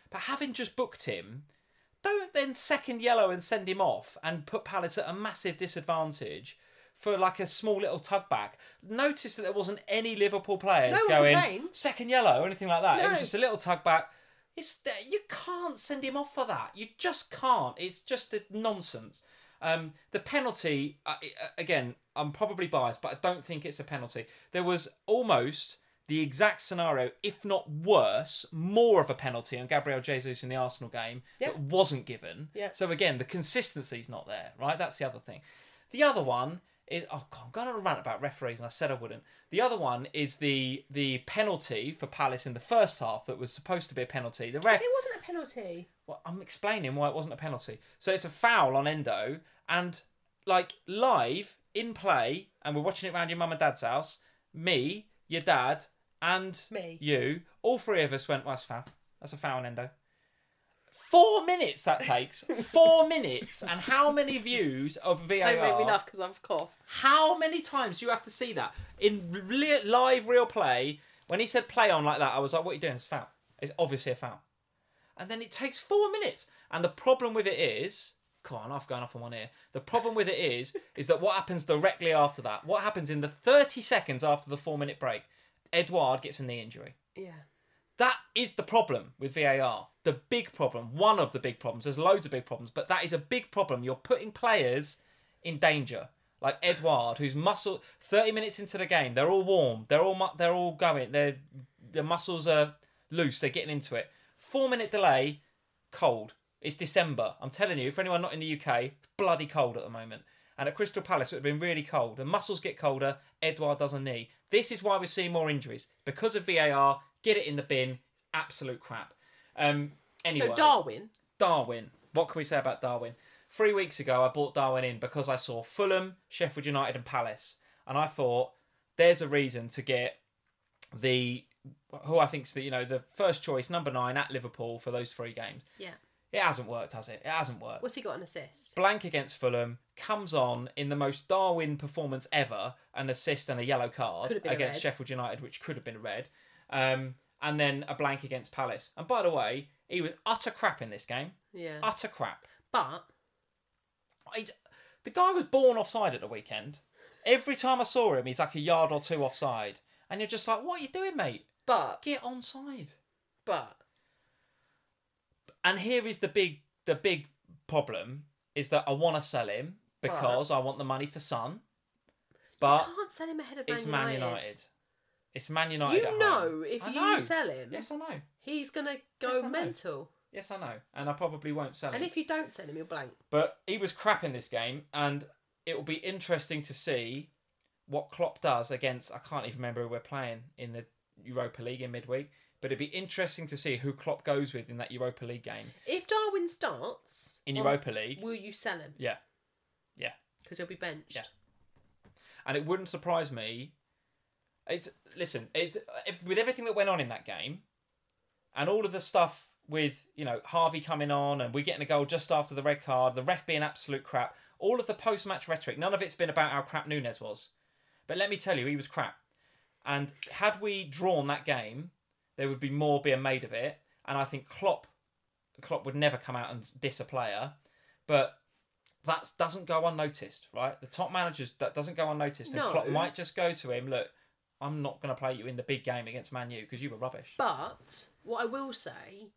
But having just booked him, don't then second yellow and send him off and put Palace at a massive disadvantage for like a small little tug back. Notice that there wasn't any Liverpool players No one going complained. second yellow or anything like that. It No. was just a little tug back. You can't send him off for that. You just can't. It's just a nonsense. The penalty, again, I'm probably biased, but I don't think it's a penalty. There was almost the exact scenario, if not worse, more of a penalty on Gabriel Jesus in the Arsenal game that wasn't given. Yeah. So again, the consistency's not there, right? That's the other thing. The other one is, oh God, I'm going on a rant about referees, and I said I wouldn't. The other one is the penalty for Palace in the first half that was supposed to be a penalty. The ref, It wasn't a penalty. well, I'm explaining why it wasn't a penalty. So it's a foul on Endo, and like live in play, and we're watching it around your mum and dad's house. Me, your dad, and Me. you, all three of us went, well, that's a foul. That's a foul on Endo. 4 minutes that takes. 4 minutes. And how many views of VAR? Don't make me laugh because I've coughed. How many times do you have to see that? In live real play, when he said play on like that, I was like, what are you doing? It's a foul. It's obviously a foul. And then it takes 4 minutes. And the problem with it is, come on, I've gone off on one ear. The problem with it is that what happens directly after that? What happens in the 30 seconds after the 4 minute break? Edouard gets a knee injury. Yeah. That is the problem with VAR. The big problem. One of the big problems. There's loads of big problems, but that is a big problem. You're putting players in danger. Like Edouard, whose muscle 30 minutes into the game, they're all warm. They're all going. Their muscles are loose. They're getting into it. 4 minute delay, cold. It's December. I'm telling you, for anyone not in the UK, bloody cold at the moment. And at Crystal Palace, it would have been really cold. The muscles get colder. Edouard does a knee. This is why we're seeing more injuries. Because of VAR, get it in the bin. Absolute crap. Anyway. So Darwin. What can we say about Darwin? 3 weeks ago, I bought Darwin in because I saw Fulham, Sheffield United and Palace. And I thought, there's a reason to get who I think's the first choice, number 9 at Liverpool for those 3 games. Yeah. It hasn't worked, has it? It hasn't worked. What's he got an assist? Blank against Fulham, comes on in the most Darwin performance ever, an assist and a yellow card against Sheffield United, which could have been a red, and then a blank against Palace. And by the way, he was utter crap in this game. Yeah. Utter crap. But the guy was born offside at the weekend. Every time I saw him, he's like a yard or 2 offside. And you're just like, what are you doing, mate? But Get onside. And here is the big problem is that I want to sell him because I want the money for Son. But you can't sell him ahead of it's Man Man United. United. It's Man United. You at know, home. if I you know. sell him, Yes, I know. he's gonna Yes, go I know. mental. Yes, I know. And I probably won't sell him. And if you don't sell him, he'll blank. But he was crap in this game, and it will be interesting to see what Klopp does against. I can't even remember who we're playing in the Europa League in midweek. But it'd be interesting to see who Klopp goes with in that Europa League game. If Darwin starts In Europa League. will you sell him? Yeah. Because he'll be benched. Yeah. And it wouldn't surprise me. If with everything that went on in that game, and all of the stuff with Harvey coming on, and we getting a goal just after the red card, the ref being absolute crap, all of the post-match rhetoric, none of it's been about how crap Núñez was. But let me tell you, he was crap. And had we drawn that game, there would be more being made of it. And I think Klopp would never come out and diss a player, but that doesn't go unnoticed, right? The top managers, that doesn't go unnoticed. And No. Klopp might just go to him, look, I'm not going to play you in the big game against Man U because you were rubbish. But what I will say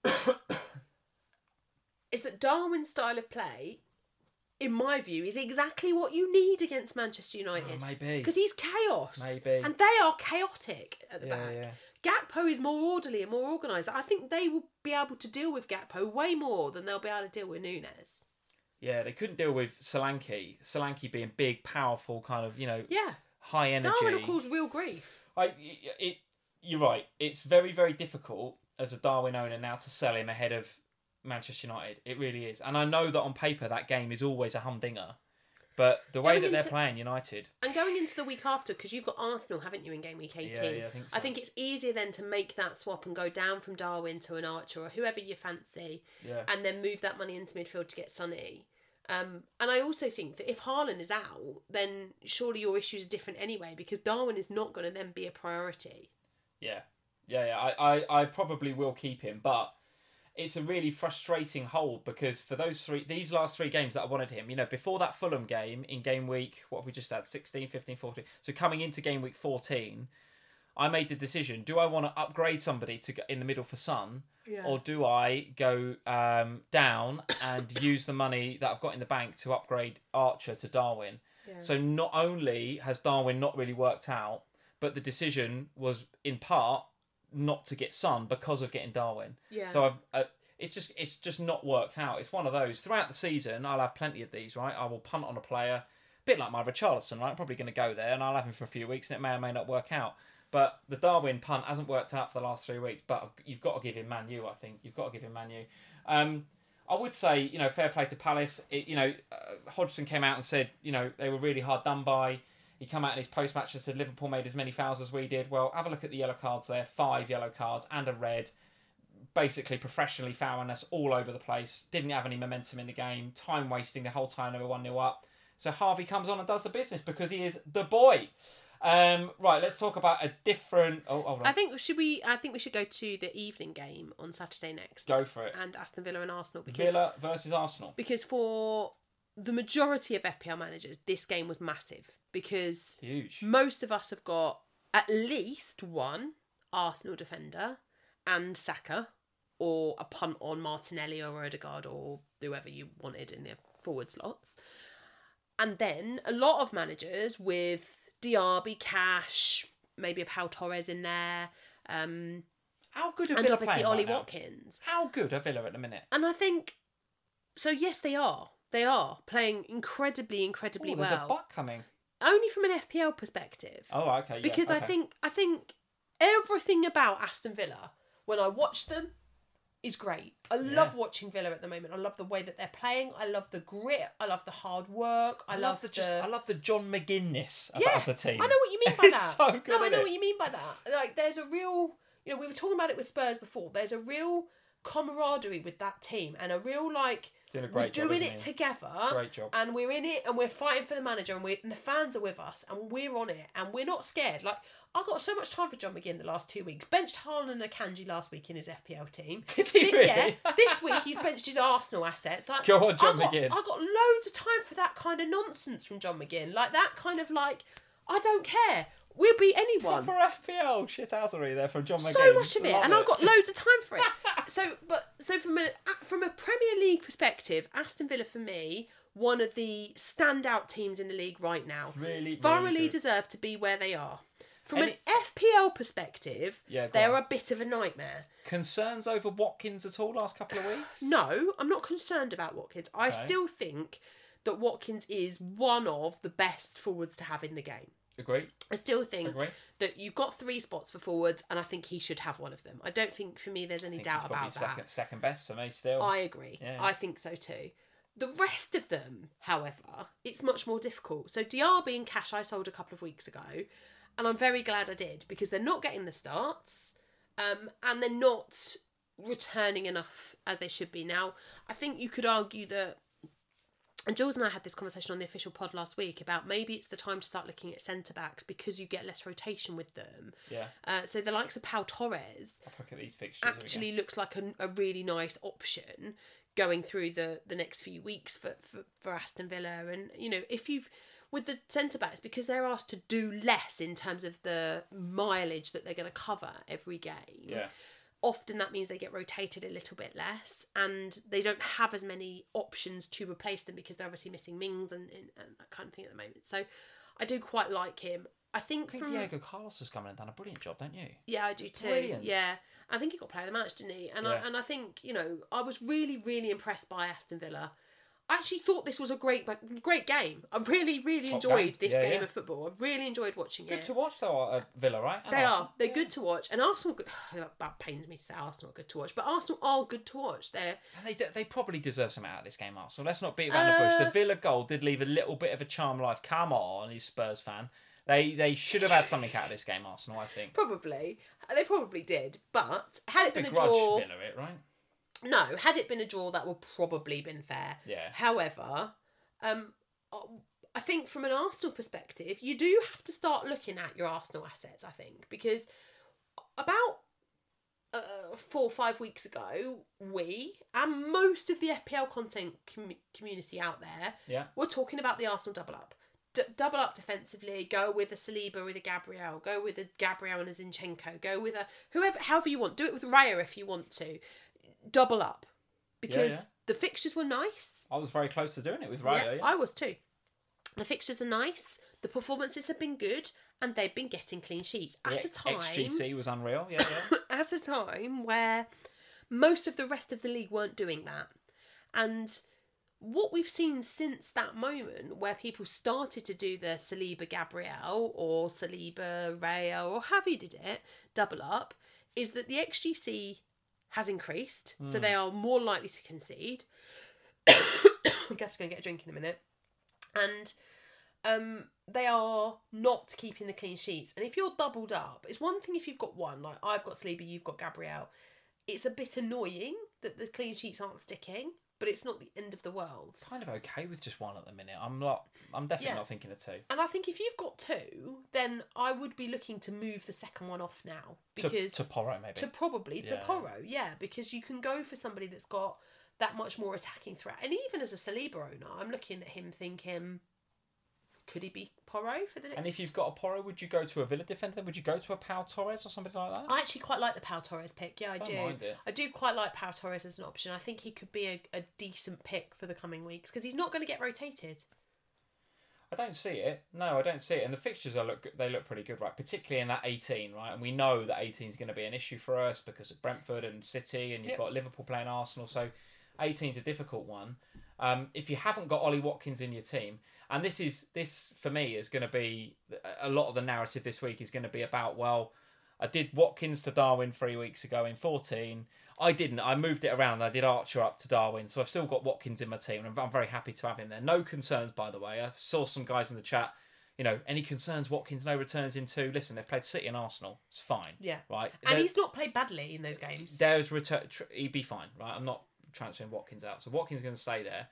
is that Darwin's style of play, in my view, is exactly what you need against Manchester United. Maybe. Because he's chaos. Maybe. And they are chaotic at the back. Yeah. Gakpo is more orderly and more organised. I think they will be able to deal with Gakpo way more than they'll be able to deal with Núñez. Yeah, they couldn't deal with Solanke. Solanke being big, powerful, kind of, Yeah. high energy. Darwin will cause real grief. You're right. It's very, very difficult as a Darwin owner now to sell him ahead of Manchester United. It really is. And I know that on paper that game is always a humdinger. But the way that they're playing United... And going into the week after, because you've got Arsenal, haven't you, in game week 18? Yeah, I think so. I think it's easier then to make that swap and go down from Darwin to an Archer or whoever you fancy, and then move that money into midfield to get Sonny. And I also think that if Haaland is out, then surely your issues are different anyway, because Darwin is not going to then be a priority. Yeah. I probably will keep him, but it's a really frustrating hold because for these last three games that I wanted him, before that Fulham game in game week, what have we just had? 16, 15, 14. So coming into game week 14, I made the decision, do I want to upgrade somebody to go in the middle for Son? Yeah. Or do I go down and use the money that I've got in the bank to upgrade Archer to Darwin? Yeah. So not only has Darwin not really worked out, but the decision was in part not to get Son because of getting Darwin. Yeah. So it's just not worked out. It's one of those. Throughout the season, I'll have plenty of these, right? I will punt on a player, a bit like my Richarlison, right? I'm probably going to go there and I'll have him for a few weeks and it may or may not work out. But the Darwin punt hasn't worked out for the last 3 weeks. But you've got to give him Man U, I think. You've got to give him Man U. I would say, fair play to Palace. Hodgson came out and said, they were really hard done by. He came out in his post-match and said Liverpool made as many fouls as we did. Well, have a look at the yellow cards there. 5 yellow cards and a red. Basically professionally fouling us all over the place. Didn't have any momentum in the game. Time wasting the whole time they were 1-0 up. So Harvey comes on and does the business because he is the boy. Right, let's talk about a different. Oh, hold on. I think we should go to the evening game on Saturday next. Go for it. And Aston Villa and Arsenal because Villa versus Arsenal. Because for the majority of FPL managers, this game was massive because huge. Most of us have got at least one Arsenal defender and Saka, or a punt on Martinelli or Odegaard or whoever you wanted in the forward slots, and then a lot of managers with Diaby, Cash, maybe a Pau Torres in there. How good are Villa and obviously playing Ollie right now? Watkins. How good are Villa at the minute? And I think so. Yes, they are. They are playing incredibly well. There's a butt coming. Only from an FPL perspective. Oh, okay. Yeah, because okay. I think everything about Aston Villa when I watch them is great. I love watching Villa at the moment. I love the way that they're playing. I love the grit. I love the hard work. I love the John McGinnis about the team. I know what you mean by that. It's so good. No, I know what you mean by that. Like, there's a real, we were talking about it with Spurs before. There's a real camaraderie with that team and a real we're doing it together. Great job. And we're in it and we're fighting for the manager and the fans are with us and we're on it and we're not scared. Like, I got so much time for John McGinn the last 2 weeks. Benched Haaland and Akanji last week in his FPL team. Did he really? Yeah. This week he's benched his Arsenal assets. Like, go on, John McGinn. I got loads of time for that kind of nonsense from John McGinn. Like, that kind of I don't care. We'll beat anyone. For FPL shithousery there from John McGinn. So much of it, and I've got loads of time for it. So from a Premier League perspective, Aston Villa for me, one of the standout teams in the league right now. Thoroughly deserve to be where they are. From an FPL perspective, they're a bit of a nightmare. Concerns over Watkins at all last couple of weeks? No, I'm not concerned about Watkins. I still think that Watkins is one of the best forwards to have in the game. Agree. I still think that you've got 3 spots for forwards, and I think he should have one of them. I don't think, for me, there's any doubt about that. Second best for me still. I agree. Yeah. I think so too. The rest of them, however, it's much more difficult. So Diaby and Cash I sold a couple of weeks ago, and I'm very glad I did, because they're not getting the starts, and they're not returning enough as they should be. Now, I think you could argue that, and Jules and I had this conversation on the official pod last week about maybe it's the time to start looking at centre-backs because you get less rotation with them. Yeah. So the likes of Pau Torres look at these fixtures actually looks like a really nice option going through the next few weeks for Aston Villa. And, if you've... With the centre-backs, because they're asked to do less in terms of the mileage that they're going to cover every game. Yeah. Often that means they get rotated a little bit less and they don't have as many options to replace them because they're obviously missing Mings and that kind of thing at the moment. So I do quite like him. I think Diego Carlos has come in and done a brilliant job, don't you? Yeah, I do too. Brilliant. Yeah. I think he got player of the match, didn't he? And I think, I was really, really impressed by Aston Villa. I actually thought this was a great game. I really, really enjoyed this game of football. I really enjoyed watching it. Good to watch though, at Villa, right? And they Arsenal. Are. They're good to watch. And Arsenal, that pains me to say Arsenal are good to watch, but Arsenal are good to watch. They probably deserve something out of this game, Arsenal. Let's not beat around the bush. The Villa goal did leave a little bit of a charm life. Come on, you Spurs fan. They should have had something out of this game, Arsenal, I think. Probably. They probably did. But had it been a draw... Villa it, right? No, had it been a draw, that would probably been fair. Yeah. However, I think from an Arsenal perspective, you do have to start looking at your Arsenal assets, I think, because about 4 or 5 weeks ago, we and most of the FPL content community out there were talking about the Arsenal double up. Double up defensively, go with a Saliba with a Gabriel, go with a Gabriel and a Zinchenko, go with a however you want, do it with Raya if you want to. Double up. Because the fixtures were nice. I was very close to doing it with Raya. Yeah, I was too. The fixtures are nice, the performances have been good, and they've been getting clean sheets at a time. XGC was unreal, at a time where most of the rest of the league weren't doing that. And what we've seen since that moment where people started to do the Saliba Gabriel or Saliba Raya or however you did it, double up, is that the XGC has increased, so they are more likely to concede. I'm going to have to go and get a drink in a minute. And they are not keeping the clean sheets. And if you're doubled up, it's one thing if you've got one, like I've got Saliba, you've got Gabriel. It's a bit annoying that the clean sheets aren't sticking, but it's not the end of the world. It's kind of okay with just one at the minute. I'm definitely not thinking of 2. And I think if you've got 2, then I would be looking to move the second one off now. Because to Porro, maybe. To Porro, because you can go for somebody that's got that much more attacking threat. And even as a Saliba owner, I'm looking at him thinking, could he be Porro for the next... And if you've got a Porro, would you go to a Villa defender? Then would you go to a Pau Torres or something like that? I actually quite like the Pau Torres pick. Yeah, I do. Mind it. I do quite like Pau Torres as an option. I think he could be a decent pick for the coming weeks because he's not going to get rotated. I don't see it. No, I don't see it. And the fixtures look pretty good, right? Particularly in that 18, right? And we know that 18 is going to be an issue for us because of Brentford and City, and you've got Liverpool playing Arsenal. So 18 is a difficult one. If you haven't got Ollie Watkins in your team, and this for me is going to be a lot of the narrative this week is going to be about, well, I did Watkins to Darwin 3 weeks ago in 14. I didn't. I moved it around. I did Archer up to Darwin, so I've still got Watkins in my team, and I'm very happy to have him there. No concerns, by the way. I saw some guys in the chat. Any concerns? Watkins, no returns in 2. Listen, they've played City and Arsenal. It's fine. Yeah. Right. And he's not played badly in those games. There's return. He'd be fine. Right. I'm not transferring Watkins out, so Watkins is going to stay there.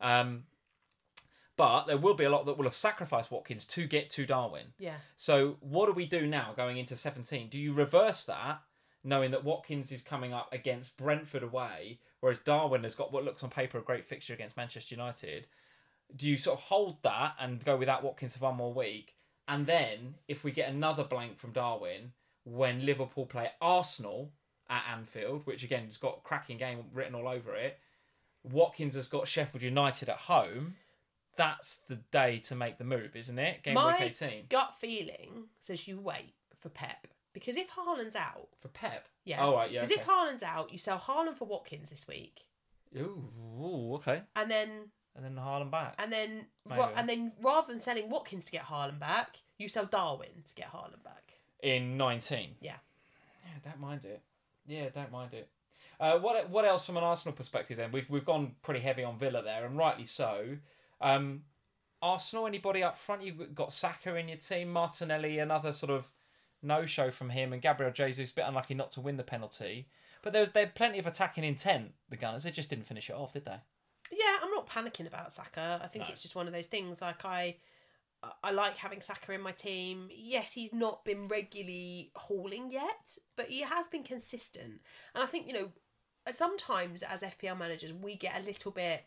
But there will be a lot that will have sacrificed Watkins to get to Darwin. Yeah. So what do we do now going into 17? Do you reverse that, knowing that Watkins is coming up against Brentford away, whereas Darwin has got what looks on paper a great fixture against Manchester United? Do you sort of hold that and go without Watkins for one more week? And then, if we get another blank from Darwin, when Liverpool play Arsenal at Anfield, which again has got a cracking game written all over it, Watkins has got Sheffield United at home. That's the day to make the move, isn't it? Game week 18. My gut feeling says you wait for Pep. Because if Haaland's out... For Pep? Yeah. Oh, right, yeah. Because if Haaland's out, you sell Haaland for Watkins this week. Ooh, okay. And then Haaland back. And then rather than selling Watkins to get Haaland back, you sell Darwin to get Haaland back. In 19? Yeah. Yeah, don't mind it. What else from an Arsenal perspective then? We've gone pretty heavy on Villa there, and rightly so. Arsenal, anybody up front? You've got Saka in your team, Martinelli, another sort of no-show from him, and Gabriel Jesus, a bit unlucky not to win the penalty. But they had plenty of attacking intent, the Gunners. They just didn't finish it off, did they? Yeah, I'm not panicking about Saka. I think it's just one of those things. Like I like having Saka in my team. Yes, he's not been regularly hauling yet, but he has been consistent. And I think, sometimes as FPL managers, we get a little bit...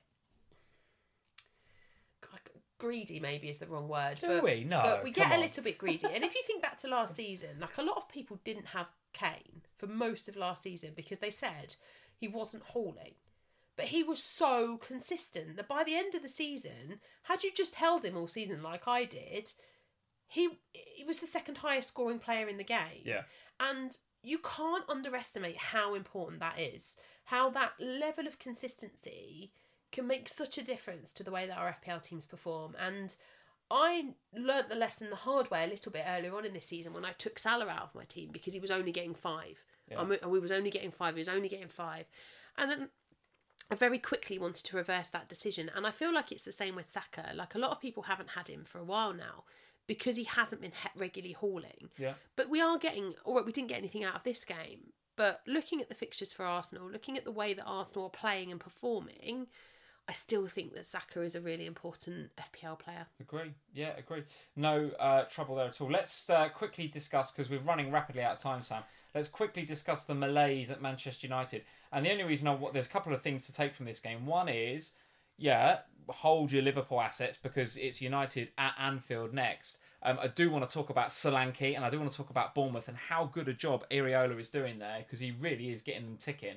greedy maybe is the wrong word. Do we? No. But we get a little bit greedy. And if you think back to last season, like a lot of people didn't have Kane for most of last season because they said he wasn't hauling. But he was so consistent that by the end of the season, had you just held him all season like I did, he was the second highest scoring player in the game. Yeah. And you can't underestimate how important that is. How that level of consistency can make such a difference to the way that our FPL teams perform. And I learnt the lesson the hard way a little bit earlier on in this season when I took Salah out of my team because he was only getting 5. Yeah. And we was only getting 5. He was only getting 5. And then I very quickly wanted to reverse that decision. And I feel like it's the same with Saka. Like a lot of people haven't had him for a while now because he hasn't been regularly hauling. Yeah. But we didn't get anything out of this game. But looking at the fixtures for Arsenal, looking at the way that Arsenal are playing and performing, I still think that Saka is a really important FPL player. Agree. Yeah, agree. No trouble there at all. Let's quickly discuss, because we're running rapidly out of time, Sam. Let's quickly discuss the malaise at Manchester United. And the only reason there's a couple of things to take from this game. One is, hold your Liverpool assets because it's United at Anfield next. I do want to talk about Solanke, and I do want to talk about Bournemouth and how good a job Areola is doing there, because he really is getting them ticking.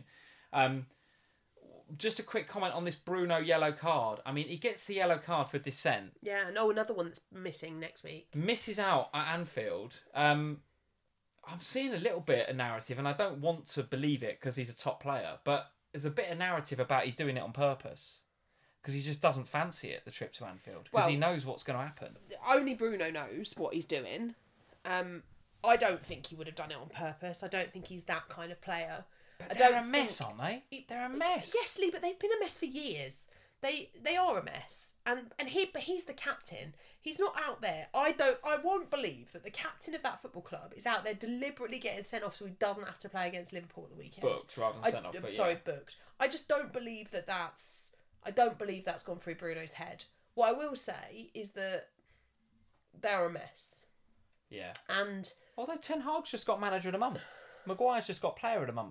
Just a quick comment on this Bruno yellow card. I mean, he gets the yellow card for dissent. Yeah, no, another one that's missing next week. Misses out at Anfield. I'm seeing a little bit of narrative, and I don't want to believe it because he's a top player, but there's a bit of narrative about he's doing it on purpose. Because he just doesn't fancy it, the trip to Anfield. Because he knows what's going to happen. Only Bruno knows what he's doing. I don't think he would have done it on purpose. I don't think he's that kind of player. But they're a mess, aren't they? They're a mess. Yes, Lee, but they've been a mess for years. They are a mess. But he's the captain. He's not out there. I won't believe that the captain of that football club is out there deliberately getting sent off so he doesn't have to play against Liverpool at the weekend. Booked rather than sent off. Booked. I just don't believe that's gone through Bruno's head. What I will say is that they're a mess. Yeah. And although Ten Hag's just got manager of the month. Maguire's just got player of the month.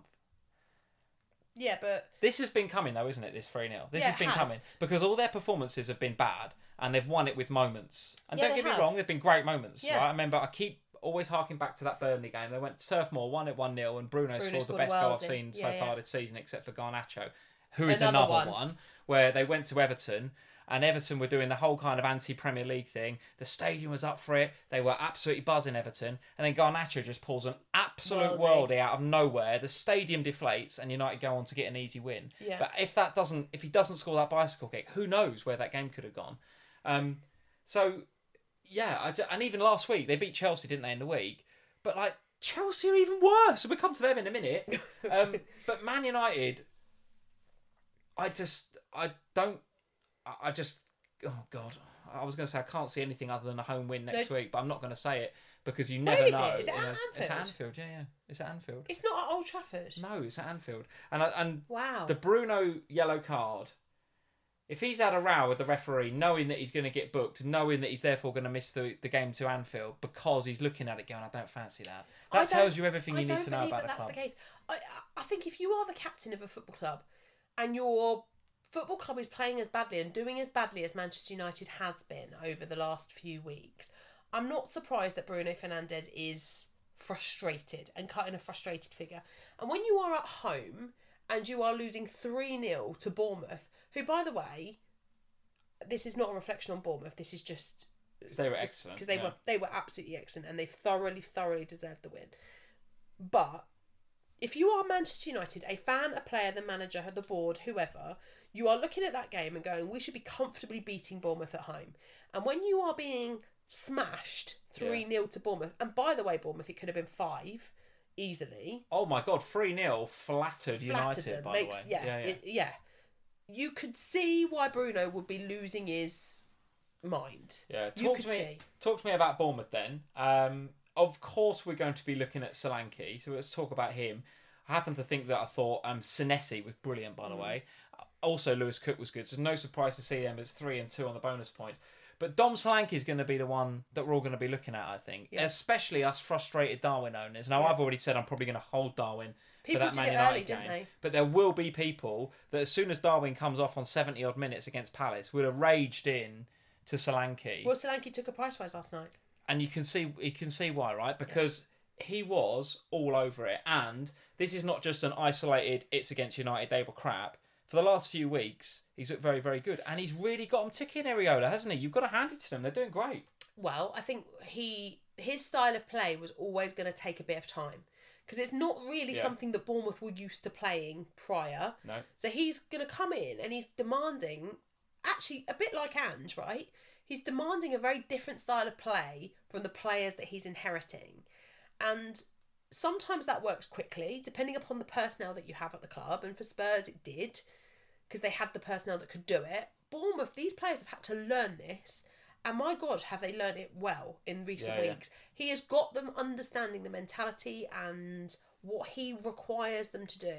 Yeah, but this has been coming though, isn't it? This 3-0. This has been coming because all their performances have been bad and they've won it with moments. And don't get me wrong, they've been great moments. Yeah. Right? I remember I keep always harking back to that Burnley game. They went to Turf Moor, won it 1-0, and Bruno scored the best goal I've seen so far this season, except for Garnacho, who is another one where they went to Everton. And Everton were doing the whole kind of anti-Premier League thing. The stadium was up for it. They were absolutely buzzing, Everton. And then Garnacho just pulls an absolute worldie out of nowhere. The stadium deflates and United go on to get an easy win. Yeah. But if he doesn't score that bicycle kick, who knows where that game could have gone. And even last week, they beat Chelsea, didn't they, in the week? But, Chelsea are even worse. So we'll come to them in a minute. But Man United, oh God, I was going to say I can't see anything other than a home win next week, but I'm not going to say it because you never know. Is it at Anfield? It's at Anfield, yeah. It's at Anfield. It's not at Old Trafford. No, it's at Anfield. And wow. The Bruno yellow card, if he's had a row with the referee, knowing that he's going to get booked, knowing that he's therefore going to miss the game to Anfield because he's looking at it going, I don't fancy that. That tells you everything you need to know about the club. That's the case. I think if you are the captain of a football club and your football club is playing as badly and doing as badly as Manchester United has been over the last few weeks, I'm not surprised that Bruno Fernandes is frustrated and cutting a frustrated figure. And when you are at home and you are losing 3-0 to Bournemouth, who, by the way, this is not a reflection on Bournemouth, this is just because they were excellent. Because they were absolutely excellent and they thoroughly deserved the win. But if you are Manchester United, a fan, a player, the manager, the board, whoever, you are looking at that game and going, we should be comfortably beating Bournemouth at home. And when you are being smashed 3-0 to Bournemouth, and by the way, Bournemouth, it could have been 5 easily. Oh my God, 3-0 flattered United, by the way. Yeah. You could see why Bruno would be losing his mind. Yeah, talk to me about Bournemouth then. Of course, we're going to be looking at Solanke, so let's talk about him. I happen to think that I thought Senesi was brilliant, by the way. Also, Lewis Cook was good, so no surprise to see them as 3 and 2 on the bonus points. But Dom Solanke is going to be the one that we're all going to be looking at, I think. Yeah. Especially us frustrated Darwin owners. Now, I've already said I'm probably going to hold Darwin for that Man United game. Didn't they? But there will be people that as soon as Darwin comes off on 70-odd minutes against Palace would have raged in to Solanke. Well, Solanke took a price rise last night. And you can see why, right? Because he was all over it. And this is not just an isolated, it's against United, they were crap. For the last few weeks, he's looked very, very good. And he's really got them ticking, Areola, hasn't he? You've got to hand it to them. They're doing great. Well, I think his style of play was always going to take a bit of time. Because it's not really something that Bournemouth were used to playing prior. No. So he's going to come in and he's demanding, actually, a bit like Ange, right? He's demanding a very different style of play from the players that he's inheriting. And sometimes that works quickly, depending upon the personnel that you have at the club. And for Spurs, it did, because they had the personnel that could do it. Bournemouth, these players have had to learn this. And my God, have they learned it well in recent weeks. He has got them understanding the mentality and what he requires them to do.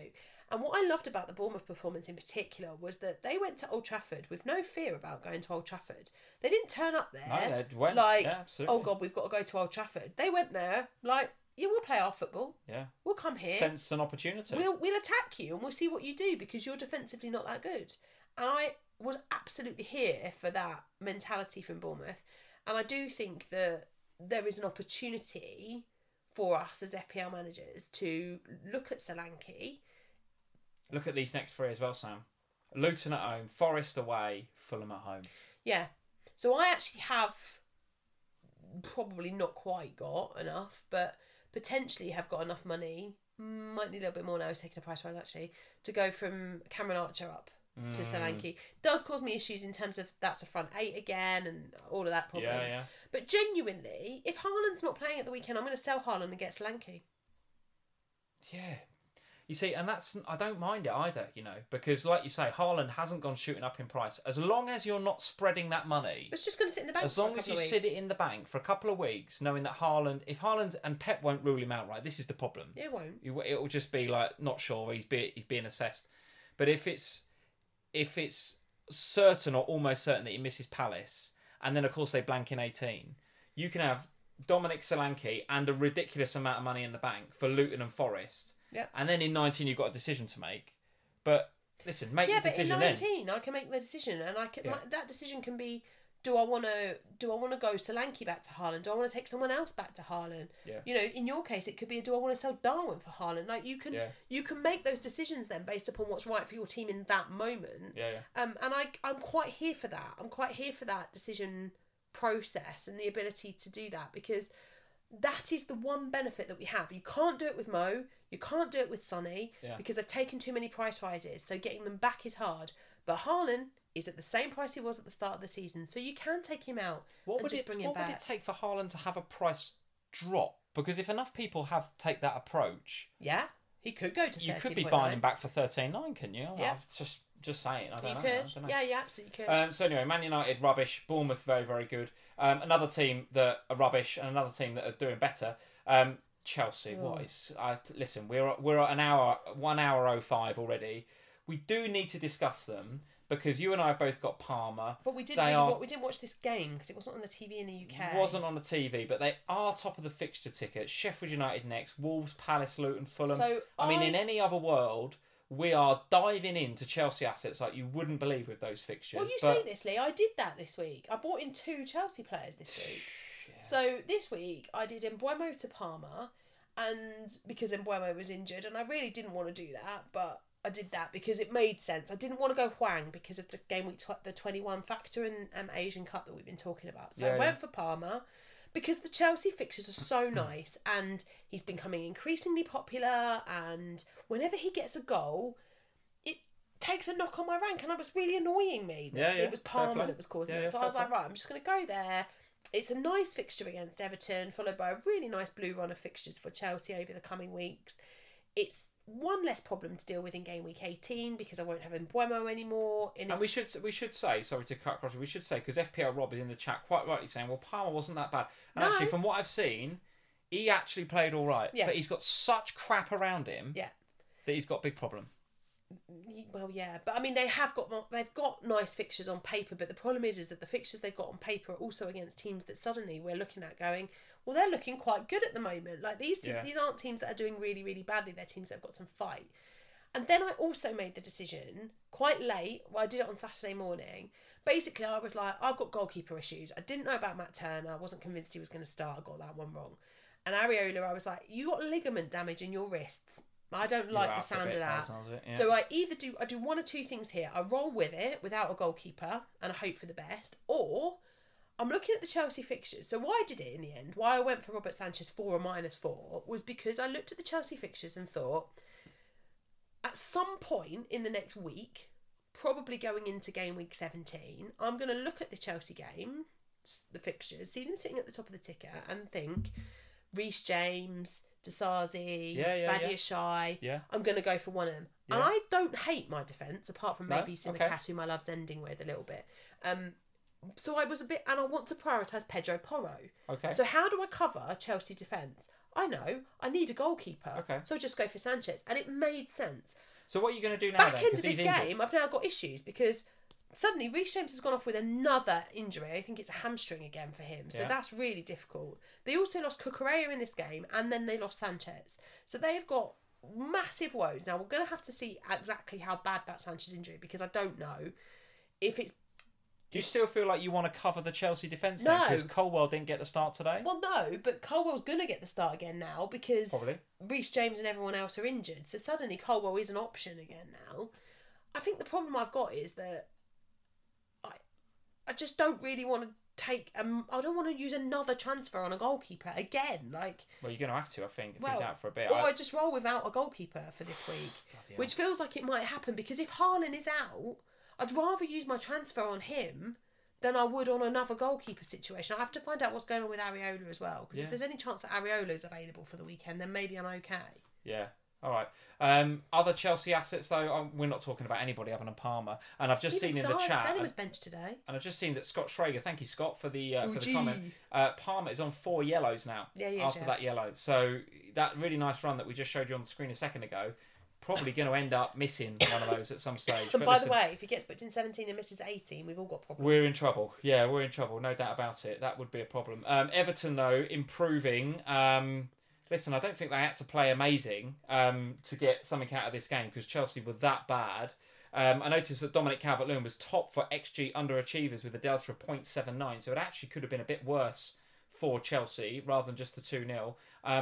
And what I loved about the Bournemouth performance in particular was that they went to Old Trafford with no fear about going to Old Trafford. They didn't turn up there No, they went, like, yeah, absolutely. oh God, we've got to go to Old Trafford. They went there like, yeah, we'll play our football. Yeah. We'll come here. Sense an opportunity. We'll attack you and we'll see what you do because you're defensively not that good. And I was absolutely here for that mentality from Bournemouth. And I do think that there is an opportunity for us as FPL managers to look at Solanke. Look at these next three as well, Sam. Luton at home, Forest away, Fulham at home. Yeah. So I actually have probably not quite got enough, but potentially have got enough money. Might need a little bit more now. He's taking a price rise actually to go from Cameron Archer up to Solanke. Does cause me issues in terms of that's a front eight again and all of that problems. Yeah. But genuinely, if Haaland's not playing at the weekend, I'm going to sell Haaland and get Solanke. Yeah. You see, and that's, I don't mind it either, you know, because like you say, Haaland hasn't gone shooting up in price. As long as you're not spreading that money, It's just going to sit in the bank. as long as you sit it in the bank for a couple of weeks, knowing that if Haaland and Pep won't rule him out, right? This is the problem. It won't. It will just be like, not sure, he's being assessed. But if it's certain or almost certain that he misses Palace, and then of course they blank in 18, you can have Dominic Solanke and a ridiculous amount of money in the bank for Luton and Forest. Yeah. And then in 19 you've got a decision to make. But listen, make the but decision in then. 19 I can make the decision, and I can that decision can be: do I want to go Solanke back to Haaland? Do I want to take someone else back to Haaland? Yeah. You know, in your case, it could be: do I want to sell Darwin for Haaland? Like you can make those decisions then based upon what's right for your team in that moment. Yeah. And I'm quite here for that. I'm quite here for that decision process and the ability to do that, because that is the one benefit that we have. You can't do it with Mo. You can't do it with Sonny because they've taken too many price rises. So getting them back is hard. But Haaland is at the same price he was at the start of the season, so you can take him out What and would just bring him back. What would it take for Haaland to have a price drop? Because if enough people take that approach, Yeah, he could go to 13.9. you could be buying him back for 13.9, couldn't you? Yeah. Just saying. I don't know. You I could. don't know. Yeah, you absolutely could. So anyway, Man United rubbish, Bournemouth very, very good. Another team that are rubbish, and another team that are doing better. Chelsea. What is? Listen, we're at an hour, 1 hour 05 already. We do need to discuss them because you and I have both got Palmer. But we didn't watch this game because it wasn't on the TV in the UK. It wasn't on the TV, but they are top of the fixture ticket. Sheffield United next, Wolves, Palace, Luton, Fulham. So I mean, in any other world, we are diving into Chelsea assets like you wouldn't believe with those fixtures. Well, you say this, Lee. I did that this week. I bought in 2 Chelsea players this week. Yeah. So this week I did Mbeumo to Palmer, and because Mbeumo was injured, and I really didn't want to do that, but I did that because it made sense. I didn't want to go Hwang because of the game week the 21 factor in Asian Cup that we've been talking about. So I went for Palmer because the Chelsea fixtures are so nice, and he's becoming increasingly popular, and whenever he gets a goal, it takes a knock on my rank, and it was really annoying me that it was Palmer that was causing it. So I was like, right, I'm just going to go there. It's a nice fixture against Everton, followed by a really nice blue run of fixtures for Chelsea over the coming weeks. It's one less problem to deal with in game week 18 because I won't have Mbeumo anymore. And we should say, sorry to cut across, we should say, because FPL Rob is in the chat quite rightly saying, well, Palmer wasn't that bad. And actually, from what I've seen, he actually played all right. Yeah. But he's got such crap around him that he's got a big problem. Well, yeah, but I mean, they've got nice fixtures on paper, but the problem is that the fixtures they've got on paper are also against teams that suddenly we're looking at going, well, they're looking quite good at the moment. Like these aren't teams that are doing really, really badly. They're teams that have got some fight. And then I also made the decision quite late. Well, I did it on Saturday morning. Basically, I was like, I've got goalkeeper issues. I didn't know about Matt Turner. I wasn't convinced he was going to start. I got that one wrong. And Areola, I was like, you got ligament damage in your wrists. I don't like the sound of that. So I do one or two things here. I roll with it without a goalkeeper and I hope for the best, or I'm looking at the Chelsea fixtures. So why I did it in the end, why I went for Robert Sanchez 4 or -4, was because I looked at the Chelsea fixtures and thought, at some point in the next week, probably going into game week 17, I'm going to look at the Chelsea game, the fixtures, see them sitting at the top of the ticker and think, Reece James, Disasi, Badia Shai. Yeah. I'm going to go for one of them. Yeah. And I don't hate my defence, apart from maybe Simicast, whom I love's ending with a little bit. So I was and I want to prioritise Pedro Porro. Okay. So how do I cover Chelsea defence? I know, I need a goalkeeper. Okay. So I just go for Sanchez. And it made sense. So what are you going to do now Back then? into 'Cause this he's injured. game, I've now got issues because suddenly Reece James has gone off with another injury. I think it's a hamstring again for him. So Yeah. that's really difficult. They also lost Cucurella in this game and then they lost Sanchez. So they've got massive woes. Now we're going to have to see exactly how bad that Sanchez injury, because I don't know if it's... Do you still feel like you want to cover the Chelsea defence No. then? Because Colwell didn't get the start today? Well, no, but Colwell's going to get the start again now because Probably. Reece James and everyone else are injured. So suddenly Colwell is an option again now. I think the problem I've got is that I just don't really want to take... I don't want to use another transfer on a goalkeeper again. Like, Well, you're going to have to, I think, if well, he's out for a bit. or I just roll without a goalkeeper for this week, Bloody hell. which feels like it might happen because if Haaland is out, I'd rather use my transfer on him than I would on another goalkeeper situation. I have to find out what's going on with Areola as well, because Yeah. if there's any chance that Areola is available for the weekend, then maybe I'm okay. Yeah. All right. Other Chelsea assets, though, we're not talking about anybody other than Palmer. And I've just seen in the chat... Sterling was benched today. And I've just seen that Scott Schrager, thank you, Scott, for the gee. comment. Palmer is on 4 yellows now Yeah, he is, after yeah. that yellow. So that really nice run that we just showed you on the screen a second ago, probably going to end up missing one of those at some stage. And But by listen, the way, if he gets booked in 17 and misses 18, we've all got problems. we're in trouble. Yeah, we're in trouble. No doubt about it. That would be a problem. Everton, though, improving. Listen, I don't think they had to play amazing to get something out of this game because Chelsea were that bad. I noticed that Dominic Calvert-Lewin was top for XG underachievers with a delta of 0.79, so it actually could have been a bit worse for Chelsea rather than just the 2-0.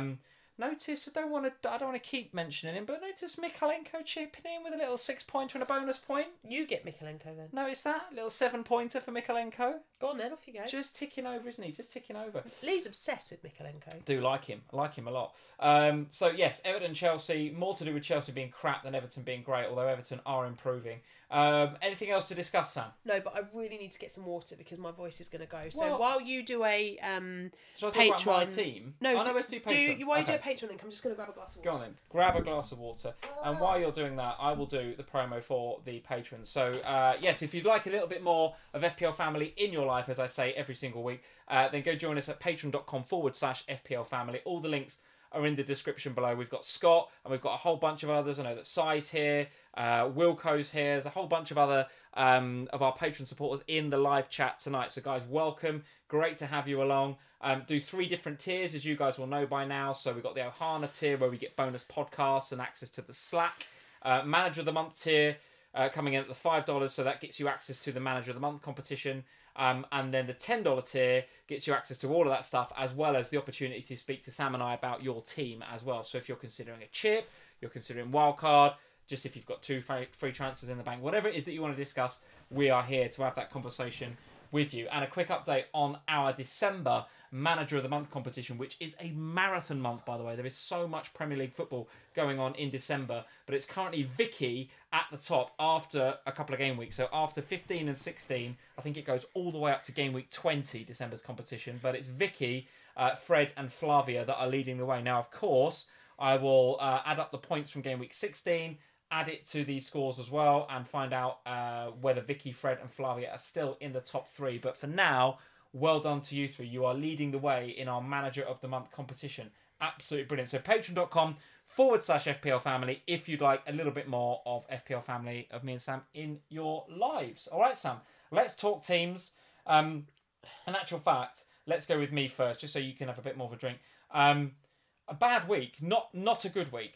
Notice I don't want to keep mentioning him, but notice Mikalenko chipping in with a little 6-pointer and a bonus point. You get Mikalenko then. Notice that little 7-pointer for Mikalenko. Go on then, off you go. Just ticking over, isn't he? Just ticking over. Lee's obsessed with Mikalenko. Do like him. I like him a lot. So yes, Everton, Chelsea. More to do with Chelsea being crap than Everton being great, although Everton are improving. Anything else to discuss, Sam? No, but I really need to get some water because my voice is going to go. So Well- while you do a Shall I talk about my Patreon... team? No, oh, no, let's do Patreon. While you do a Okay. Patreon link, I'm just going to grab a glass of Go water. on then. Grab a glass of water. And while you're doing that, I will do the promo for the patrons. So, yes, if you'd like a little bit more of FPL Family in your life, as I say every single week, then go join us at patreon.com/FPL Family. All the links are in the description below. We've got Scott and we've got a whole bunch of others. I know that Sai's here, Wilco's here. There's a whole bunch of other of our patron supporters in the live chat tonight. So, guys, welcome. Great to have you along. Do 3 different tiers, as you guys will know by now. So we've got the Ohana tier where we get bonus podcasts and access to the Slack. Manager of the Month tier coming in at the $5, so that gets you access to the Manager of the Month competition. And then the $10 tier gets you access to all of that stuff, as well as the opportunity to speak to Sam and I about your team as well. So if you're considering a chip, you're considering wildcard, just if you've got 2 free transfers in the bank, whatever it is that you want to discuss, we are here to have that conversation with you. And a quick update on our December Manager of the Month competition, which is a marathon month, by the way. There is so much Premier League football going on in December, but it's currently Vicky at the top after a couple of game weeks. So after 15 and 16, I think it goes all the way up to game week 20, December's competition. But it's Vicky, Fred and Flavia that are leading the way. Now, of course, I will add up the points from game week 16, add it to these scores as well, and find out whether Vicky, Fred and Flavia are still in the top 3. But for now, well done to you 3. You are leading the way in our Manager of the Month competition. Absolutely brilliant. So patreon.com/FPL Family if you'd like a little bit more of FPL Family, of me and Sam in your lives. All right, Sam, let's talk teams. In actual fact, let's go with me first, just so you can have a bit more of a drink. A bad week, not a good week,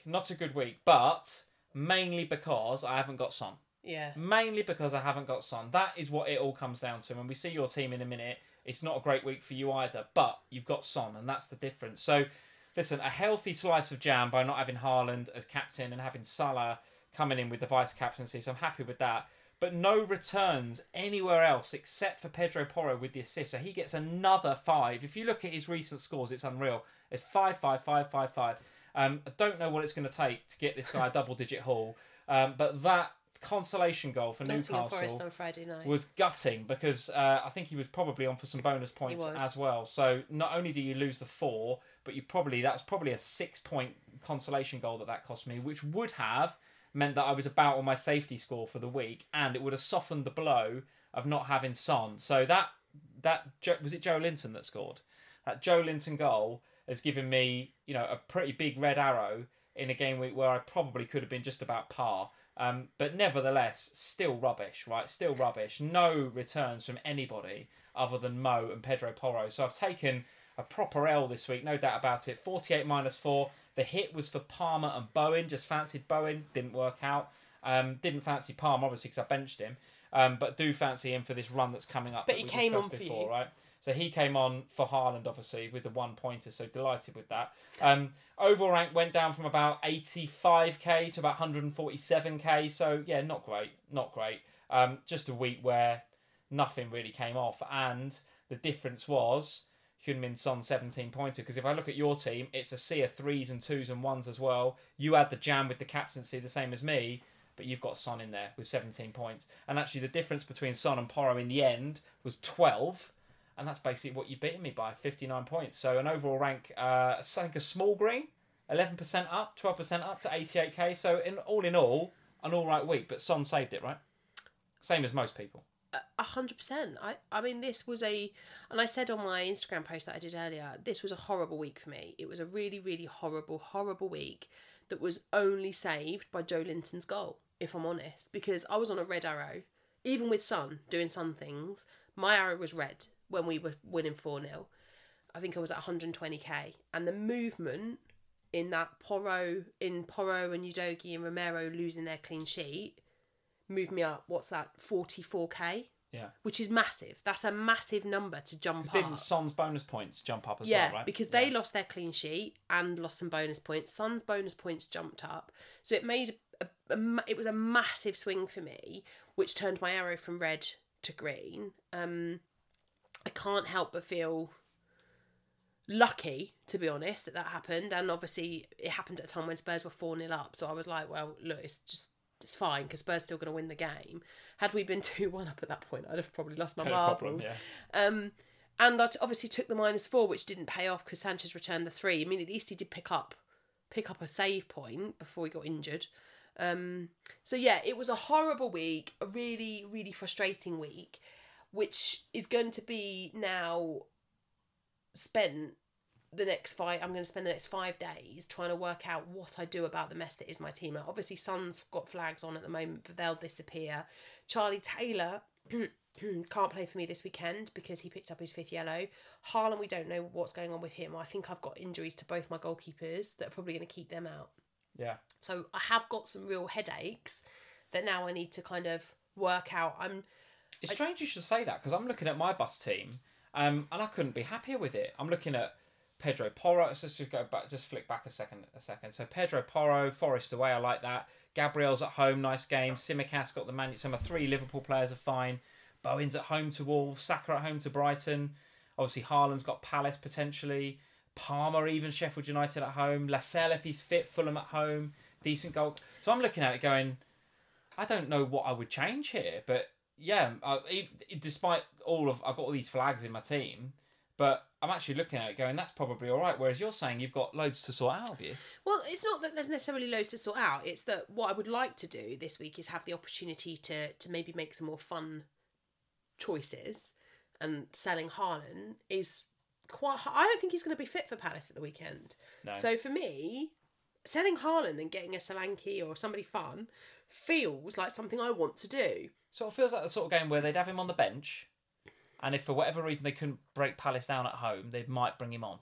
but mainly because I haven't got Son. Yeah. Mainly because I haven't got Son. That is what it all comes down to. When we see your team in a minute, it's not a great week for you either, but you've got Son, and that's the difference. So, listen, a healthy slice of jam by not having Haaland as captain and having Salah coming in with the vice captaincy, so I'm happy with that. But no returns anywhere else except for Pedro Porro with the assist, so he gets another 5. If you look at his recent scores, it's unreal. It's 5, 5, 5, 5, 5. I don't know what it's going to take to get this guy a double-digit haul, but that consolation goal for Nottingham Forest Newcastle on Friday night. was gutting because I think he was probably on for some bonus points was. as well. So not only do you lose the 4, but that's probably a 6-point consolation goal that cost me, which would have meant that I was about on my safety score for the week, and it would have softened the blow of not having Son. So that was it Joe Linton that scored? That Joe Linton goal has given me, a pretty big red arrow in a game week where I probably could have been just about par. But nevertheless, still rubbish, right? Still rubbish. No returns from anybody other than Mo and Pedro Porro. So I've taken a proper L this week, no doubt about it. 48 minus 4. The hit was for Palmer and Bowen. Just fancied Bowen. Didn't work out. Didn't fancy Palmer, obviously, because I benched him. But do fancy him for this run that's coming up. But he came on for you. Right? So he came on for Haaland, obviously, with the 1-pointer. So delighted with that. Overall rank went down from about 85k to about 147k. So, yeah, not great. Not great. Just a week where nothing really came off. And the difference was Heung-min Son 17-pointer. Because if I look at your team, it's a sea of 3s and 2s and 1s as well. You had the jam with the captaincy, the same as me. But you've got Son in there with 17 points. And actually the difference between Son and Porro in the end was 12. And that's basically what you've beaten me by, 59 points. So an overall rank, I think a small green, 11% up, 12% up to 88k. So in all, an all right week. But Son saved it, right? Same as most people. 100%. I mean, this was and I said on my Instagram post that I did earlier, this was a horrible week for me. It was a really, really horrible week that was only saved by Joe Linton's goal, if I'm honest. Because I was on a red arrow. Even with Son, doing Son things, my arrow was red when we were winning 4-0. I think I was at 120k. And the movement in that Porro and Udogie and Romero losing their clean sheet moved me up, 44k? Yeah. Which is massive. That's a massive number to jump up. Didn't Son's bonus points jump up as well, right? Yeah, because they lost their clean sheet and lost some bonus points. Son's bonus points jumped up. So it made it was a massive swing for me, which turned my arrow from red to green. I can't help but feel lucky, to be honest, that happened. And obviously it happened at a time when Spurs were 4-0 up. So I was like, well, look, it's fine because Spurs still going to win the game. Had we been 2-1 up at that point, I'd have probably lost my marbles. And I obviously took the -4, which didn't pay off because Sanchez returned the 3. I mean, at least he did pick up a save point before he got injured. So yeah, it was a horrible week, a really, really frustrating week, which is going to be now spent the next 5. I'm going to spend the next 5 days trying to work out what I do about the mess that is my team. Now, obviously, Son's got flags on at the moment, but they'll disappear. Charlie Taylor can't play for me this weekend because he picked up his 5th yellow. Haaland, we don't know what's going on with him. I think I've got injuries to both my goalkeepers that are probably going to keep them out. Yeah. So I have got some real headaches that now I need to kind of work out. It's strange you should say that because I'm looking at my bus team and I couldn't be happier with it. I'm looking at Pedro Porro. Let's just go back, just flick back a second. So Pedro Porro, Forest away, I like that. Gabriel's at home, nice game. Tsimikas got the Man. So my 3 Liverpool players are fine. Bowen's at home to Wolves. Saka at home to Brighton. Obviously Haaland's got Palace potentially. Palmer even, Sheffield United at home. Lascelles if he's fit, Fulham at home. Decent goal. So I'm looking at it going, I don't know what I would change here, but yeah, despite I've got all these flags in my team, but I'm actually looking at it going, that's probably all right. Whereas you're saying you've got loads to sort out, have you? Well, it's not that there's necessarily loads to sort out. It's that what I would like to do this week is have the opportunity to maybe make some more fun choices. And selling Haaland is quite hard. I don't think he's going to be fit for Palace at the weekend. No. So for me, selling Haaland and getting a Solanke or somebody fun feels like something I want to do. Sort of feels like the sort of game where they'd have him on the bench, and if for whatever reason they couldn't break Palace down at home, they might bring him on.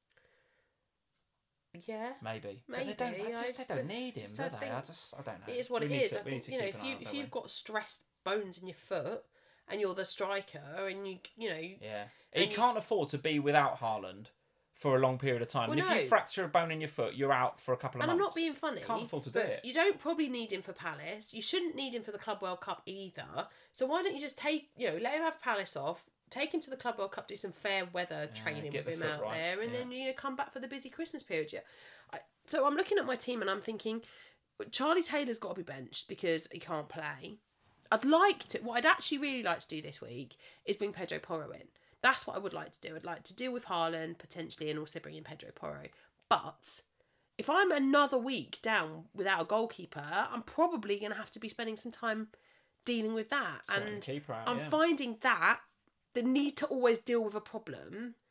Yeah, maybe. But they don't need him, do they? I don't know. It is what it is. I think if you've got stressed bones in your foot and you're the striker, and you know, yeah, he can't afford to be without Haaland for a long period of time. Well, and if you fracture a bone in your foot, you're out for a couple of months. And I'm not being funny. Can't afford to do it. You don't probably need him for Palace. You shouldn't need him for the Club World Cup either. So why don't you just let him have Palace off, take him to the Club World Cup, do some fair weather training with him out there, and then come back for the busy Christmas period. Yeah. So I'm looking at my team and I'm thinking, Charlie Taylor's got to be benched because he can't play. What I'd actually really like to do this week is bring Pedro Porro in. That's what I would like to do. I'd like to deal with Haaland potentially and also bring in Pedro Porro. But if I'm another week down without a goalkeeper, I'm probably going to have to be spending some time dealing with that. I'm finding that the need to always deal with a problem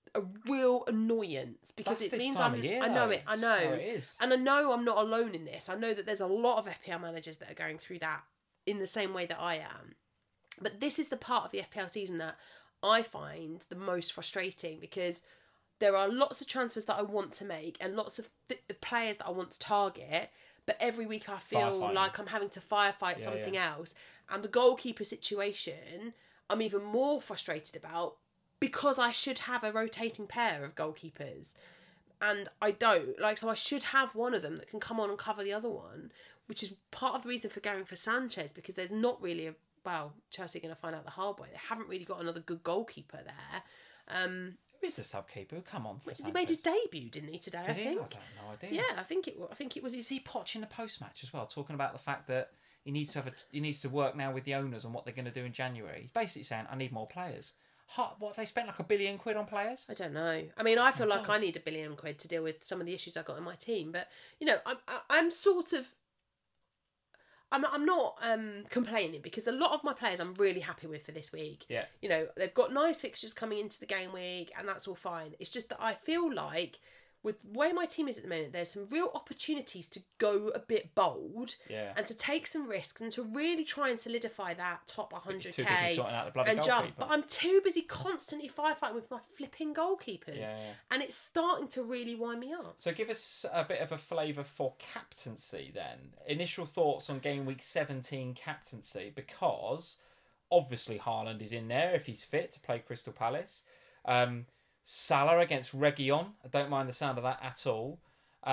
a real annoyance because That's it this means time of year, I know though. it. I know. So it is. And I know I'm not alone in this. I know that there's a lot of FPL managers that are going through that in the same way that I am. But this is the part of the FPL season that I find the most frustrating because there are lots of transfers that I want to make and lots of players that I want to target. But every week I feel Firefighting. like I'm having to firefight Yeah, something yeah. else. And the goalkeeper situation, I'm even more frustrated about because I should have a rotating pair of goalkeepers. And I don't. So I should have one of them that can come on and cover the other one, which is part of the reason for going for Sanchez because there's not really Chelsea are going to find out the hard way. They haven't really got another good goalkeeper there. Who is the sub-keeper? Come on, for He made his debut, didn't he, today, Did I he? think? I have no idea. Yeah, I think it was his... Is he Poch in the post-match as well, talking about the fact that he needs to work now with the owners on what they're going to do in January? He's basically saying, I need more players. What, have they spent like £1 billion on players? I don't know. I mean, I feel like God. I need £1 billion to deal with some of the issues I got in my team. But, you know, I'm sort of... I'm not complaining because a lot of my players I'm really happy with for this week. Yeah. You know, they've got nice fixtures coming into the game week and that's all fine. It's just that I feel like with where my team is at the moment, there's some real opportunities to go a bit bold and to take some risks and to really try and solidify that top 100k Too busy sorting out the bloody and goalkeeper. jump. But I'm too busy constantly firefighting with my flipping goalkeepers. Yeah. And it's starting to really wind me up. So give us a bit of a flavour for captaincy then. Initial thoughts on game week 17 captaincy, because obviously Haaland is in there if he's fit to play Crystal Palace. Salah against Reguilon. I don't mind the sound of that at all.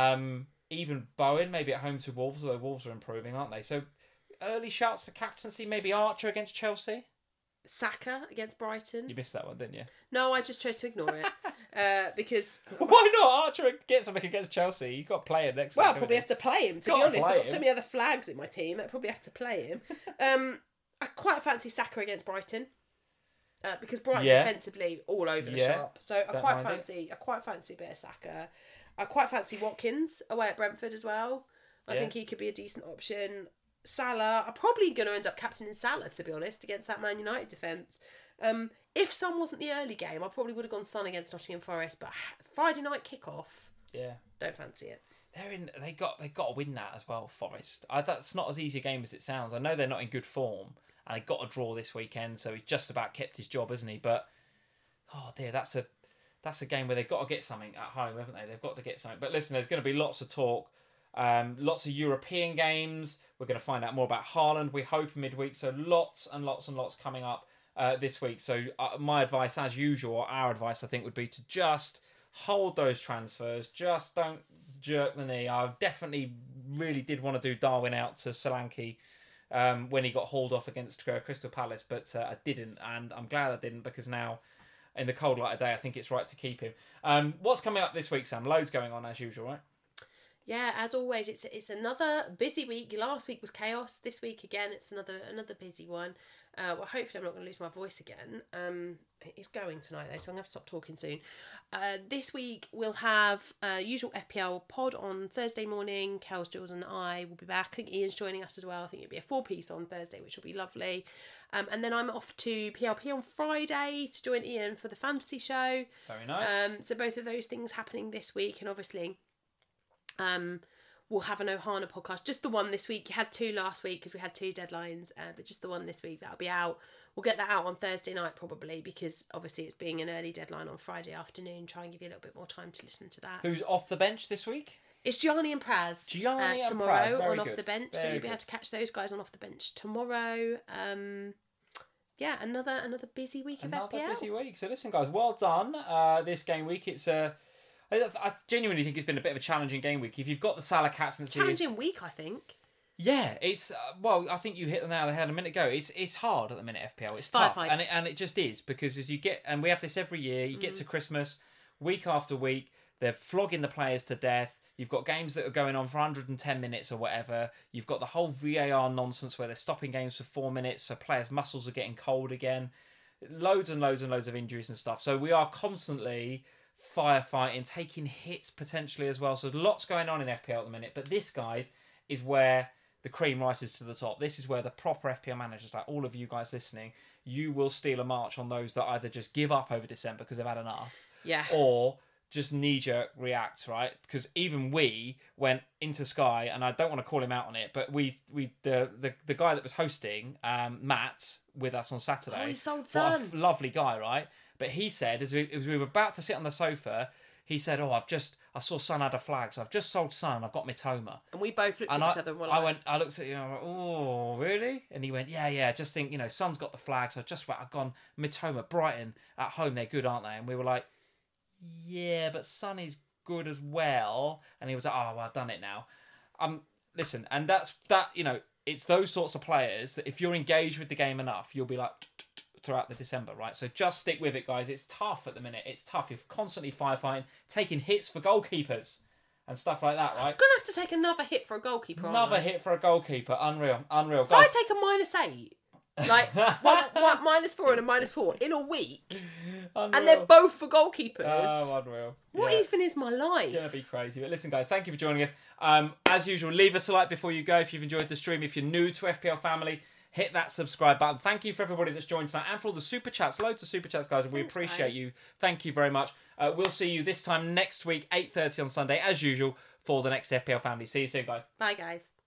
Even Bowen maybe at home to Wolves, although Wolves are improving, aren't they? So early shouts for captaincy, maybe Archer against Chelsea. Saka against Brighton. You missed that one, didn't you? No, I just chose to ignore it because... Why not? Archer gets something against Chelsea. You've got to play him next week. Well, I'll probably have to play him, to be Gotta honest. I've play got so him. many other flags in my team. I probably have to play him. I quite fancy Saka against Brighton. Because Brighton defensively all over the shop. So I quite fancy a bit of Saka. I quite fancy Watkins away at Brentford as well. I think he could be a decent option. Salah, I'm probably going to end up captaining Salah, to be honest, against that Man United defence. If Son wasn't the early game, I probably would have gone Son against Nottingham Forest, but Friday night kickoff, don't fancy it. They got to win that as well, Forest. That's not as easy a game as it sounds. I know they're not in good form, and they got a draw this weekend, so he's just about kept his job, hasn't he? But oh dear, that's a game where they've got to get something at home, haven't they? They've got to get something. But listen, there's going to be lots of talk, lots of European games. We're going to find out more about Haaland, we hope, midweek. So lots and lots and lots coming up this week. So my advice, as usual, or our advice, I think, would be to just hold those transfers. Just don't jerk the knee. I definitely really did want to do Darwin out to Solanke when he got hauled off against Crystal Palace, but I didn't, and I'm glad I didn't, because now in the cold light of day I think it's right to keep him. What's coming up this week, Sam? Loads going on as usual, right? Yeah, as always, it's another busy week. Last week was chaos. This week again, it's another busy one. Well, hopefully I'm not going to lose my voice again. It's going tonight though, so I'm going to have to stop talking soon. This week we'll have usual FPL pod on Thursday morning. Kels, Jules and I will be back. I think Ian's joining us as well. I think it'll be a 4-piece on Thursday, which will be lovely. And then I'm off to PLP on Friday to join Ian for the fantasy show. Very nice. So both of those things happening this week, and obviously we'll have an Ohana podcast, just the one this week. You had 2 last week because we had 2 deadlines, but just the one this week that'll be out. We'll get that out on Thursday night probably, because obviously it's being an early deadline on Friday afternoon. Try and give you a little bit more time to listen to that. Who's off the bench this week? It's Gianni and Praz tomorrow on Off the Bench. So you'll be able to catch those guys on Off the Bench tomorrow. Another busy week of FPL. Another busy week. So listen, guys, well done this game week. It's I genuinely think it's been a bit of a challenging game week. If you've got the Salah captaincy... Challenging week, I think. Yeah, it's... well, I think you hit the nail on the head a minute ago. It's hard at the minute, FPL. It's tough. And it just is, because as you get... And we have this every year. You get to Christmas, week after week, they're flogging the players to death. You've got games that are going on for 110 minutes or whatever. You've got the whole VAR nonsense where they're stopping games for 4 minutes, so players' muscles are getting cold again. Loads and loads and loads of injuries and stuff. So we are constantly firefighting, taking hits potentially as well. So lots going on in FPL at the minute. But this, guys, is where the cream rises to the top. This is where the proper FPL managers, like all of you guys listening, you will steal a march on those that either just give up over December because they've had enough, Yeah. or just knee-jerk react, right? Because even we went into Sky, and I don't want to call him out on it, but the guy that was hosting, Matt, with us on Saturday. Oh, he sold what Sun. a lovely guy, right? But he said, as we were about to sit on the sofa, he said, "Oh, I saw Sun had a flag, so I've just sold Sun. I've got Mitoma." And we both looked And at each other and were like, I looked at you and I went, "Oh, really?" And he went, "Yeah, just think, Sun's got the flag, so I've gone Mitoma, Brighton at home, they're good, aren't they?" And we were like, "Yeah, but Sun is good as well." And he was like, "Oh, well, I've done it now." Listen, and that, it's those sorts of players that if you're engaged with the game enough, you'll be like throughout the December, right? So just stick with it, guys. It's tough at the minute. It's tough. You're constantly firefighting, taking hits for goalkeepers and stuff like that, right? I'm gonna have to take another hit for a goalkeeper. Another hit for a goalkeeper. Unreal. If I take a -8, like one -4 and a -4 in a week, Unreal. and they're both for goalkeepers. Oh, unreal. What even is my life? It's going to be crazy. But listen, guys, thank you for joining us. As usual, leave us a like before you go if you've enjoyed the stream. If you're new to FPL family, hit that subscribe button. Thank you for everybody that's joined tonight and for all the super chats. Loads of super chats, guys. We appreciate you. Thank you very much. We'll see you this time next week, 8:30 on Sunday, as usual, for the next FPL family. See you soon, guys. Bye, guys.